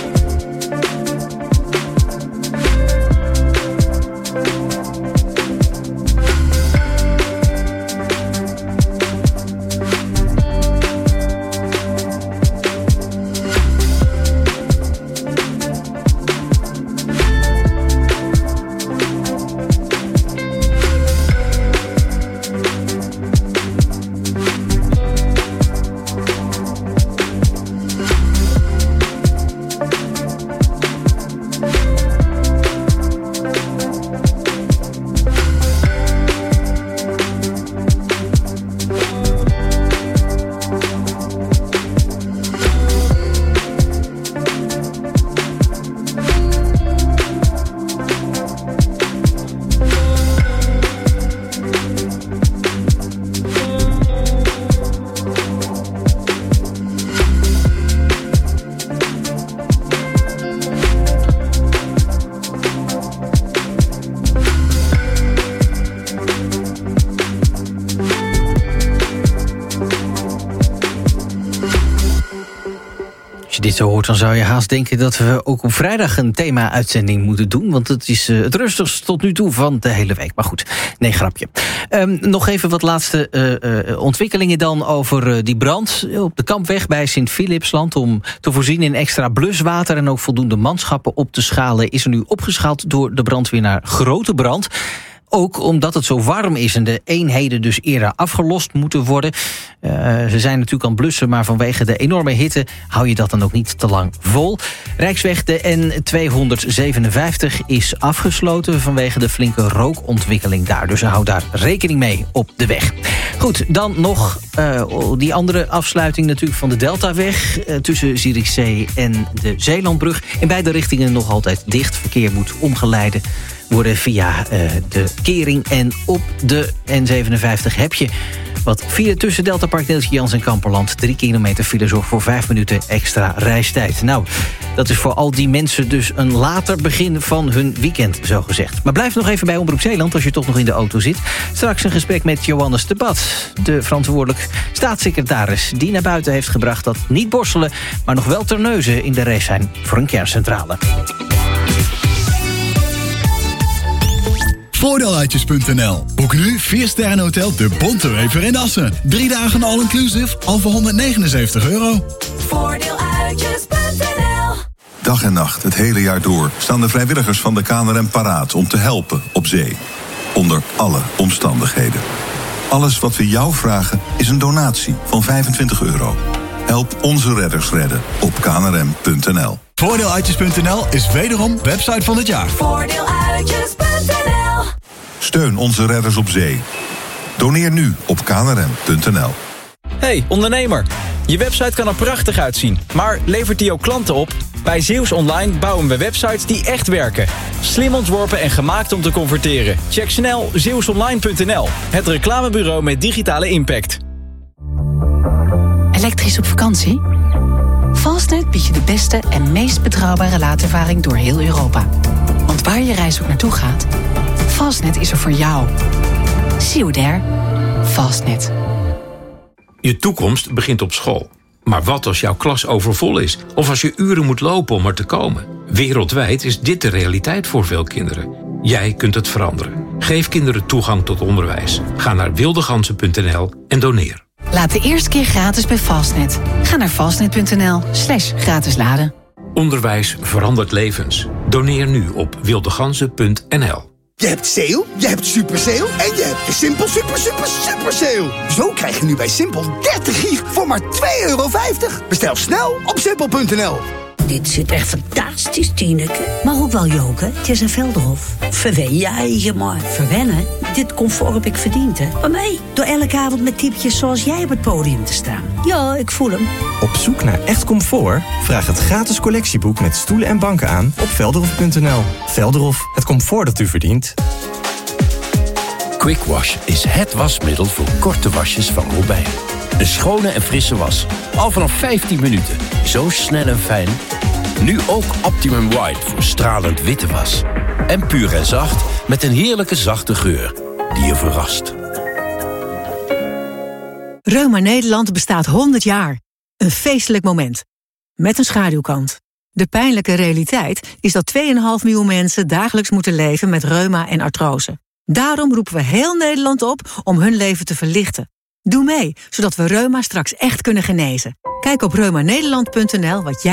Dit zo hoort, dan zou je haast denken dat we ook op vrijdag een thema-uitzending moeten doen. Want het is uh, het rustigst tot nu toe van de hele week. Maar goed, nee, grapje. Um, nog even wat laatste uh, uh, ontwikkelingen dan over uh, die brand op de Kampweg bij Sint-Philipsland. Om te voorzien in extra bluswater en ook voldoende manschappen op te schalen, is er nu opgeschaald door de brandweer naar grote brand. Ook omdat het zo warm is en de eenheden dus eerder afgelost moeten worden. Uh, ze zijn natuurlijk aan het blussen, maar vanwege de enorme hitte hou je dat dan ook niet te lang vol. Rijksweg de N tweehonderdzevenenvijftig is afgesloten vanwege de flinke rookontwikkeling daar. Dus hou daar rekening mee op de weg. Goed, dan nog uh, die andere afsluiting natuurlijk van de Deltaweg uh, tussen Zierikzee en de Zeelandbrug. In beide richtingen nog altijd dicht. Verkeer moet omgeleiden worden via uh, de kering. En op de N zevenenvijftig heb je wat file tussen Deltapark, Neeltje Jans en Kamperland. Drie kilometer file zorgt voor vijf minuten extra reistijd. Nou, dat is voor al die mensen dus een later begin van hun weekend, zo gezegd. Maar blijf nog even bij Omroep Zeeland als je toch nog in de auto zit. Straks een gesprek met Johannes de Bad, de verantwoordelijk staatssecretaris, die naar buiten heeft gebracht dat niet Borselen, maar nog wel Terneuzen in de race zijn voor een kerncentrale. Voordeeluitjes punt n l. Boek nu vier sterren hotel De Bontewever in Assen. Drie dagen all-inclusive, al voor honderdnegenenzeventig euro. Voordeeluitjes punt n l. Dag en nacht, het hele jaar door, staan de vrijwilligers van de K N R M paraat om te helpen op zee. Onder alle omstandigheden. Alles wat we jou vragen is een donatie van vijfentwintig euro. Help onze redders redden op k n r m punt n l. Voordeeluitjes punt n l is wederom website van het jaar. Voordeeluitjes punt n l. Steun onze redders op zee. Doneer nu op k n r m punt n l. Hey, ondernemer. Je website kan er prachtig uitzien, maar levert die ook klanten op? Bij Zeeuws Online bouwen we websites die echt werken. Slim ontworpen en gemaakt om te converteren. Check snel zeeuws online punt n l. Het reclamebureau met digitale impact. Elektrisch op vakantie? Fastnet biedt je de beste en meest betrouwbare laadervaring door heel Europa. Want waar je reis ook naartoe gaat, Fastnet is er voor jou. See you there. Fastnet. Je toekomst begint op school. Maar wat als jouw klas overvol is? Of als je uren moet lopen om er te komen? Wereldwijd is dit de realiteit voor veel kinderen. Jij kunt het veranderen. Geef kinderen toegang tot onderwijs. Ga naar wildegansen punt n l en doneer. Laat de eerste keer gratis bij Fastnet. Ga naar fastnet punt n l slash gratis laden. Onderwijs verandert levens. Doneer nu op wildegansen punt n l. Je hebt sale, je hebt super sale en je hebt de Simpel super super super sale. Zo krijg je nu bij Simpel dertig gig voor maar twee euro vijftig. Bestel snel op simpel punt n l. dit zit echt fantastisch, Tineke. Maar ook wel joken, Tessa Velderhof. Verwen je eigen maar. Verwennen? Dit comfort heb ik verdiend, hè? Waarmee? Door elke avond met typetjes zoals jij op het podium te staan. Ja, ik voel hem. Op zoek naar echt comfort? Vraag het gratis collectieboek met stoelen en banken aan op velderhof punt n l. Velderhof, het comfort dat u verdient. Quick Wash is het wasmiddel voor korte wasjes van Robijn. Een schone en frisse was. Al vanaf vijftien minuten. Zo snel en fijn. Nu ook Optimum White voor stralend witte was. En puur en zacht met een heerlijke zachte geur die je verrast. Reuma Nederland bestaat honderd jaar. Een feestelijk moment. Met een schaduwkant. De pijnlijke realiteit is dat twee komma vijf miljoen mensen dagelijks moeten leven met reuma en artrose. Daarom roepen we heel Nederland op om hun leven te verlichten. Doe mee, zodat we reuma straks echt kunnen genezen. Kijk op reumanederland punt n l wat jij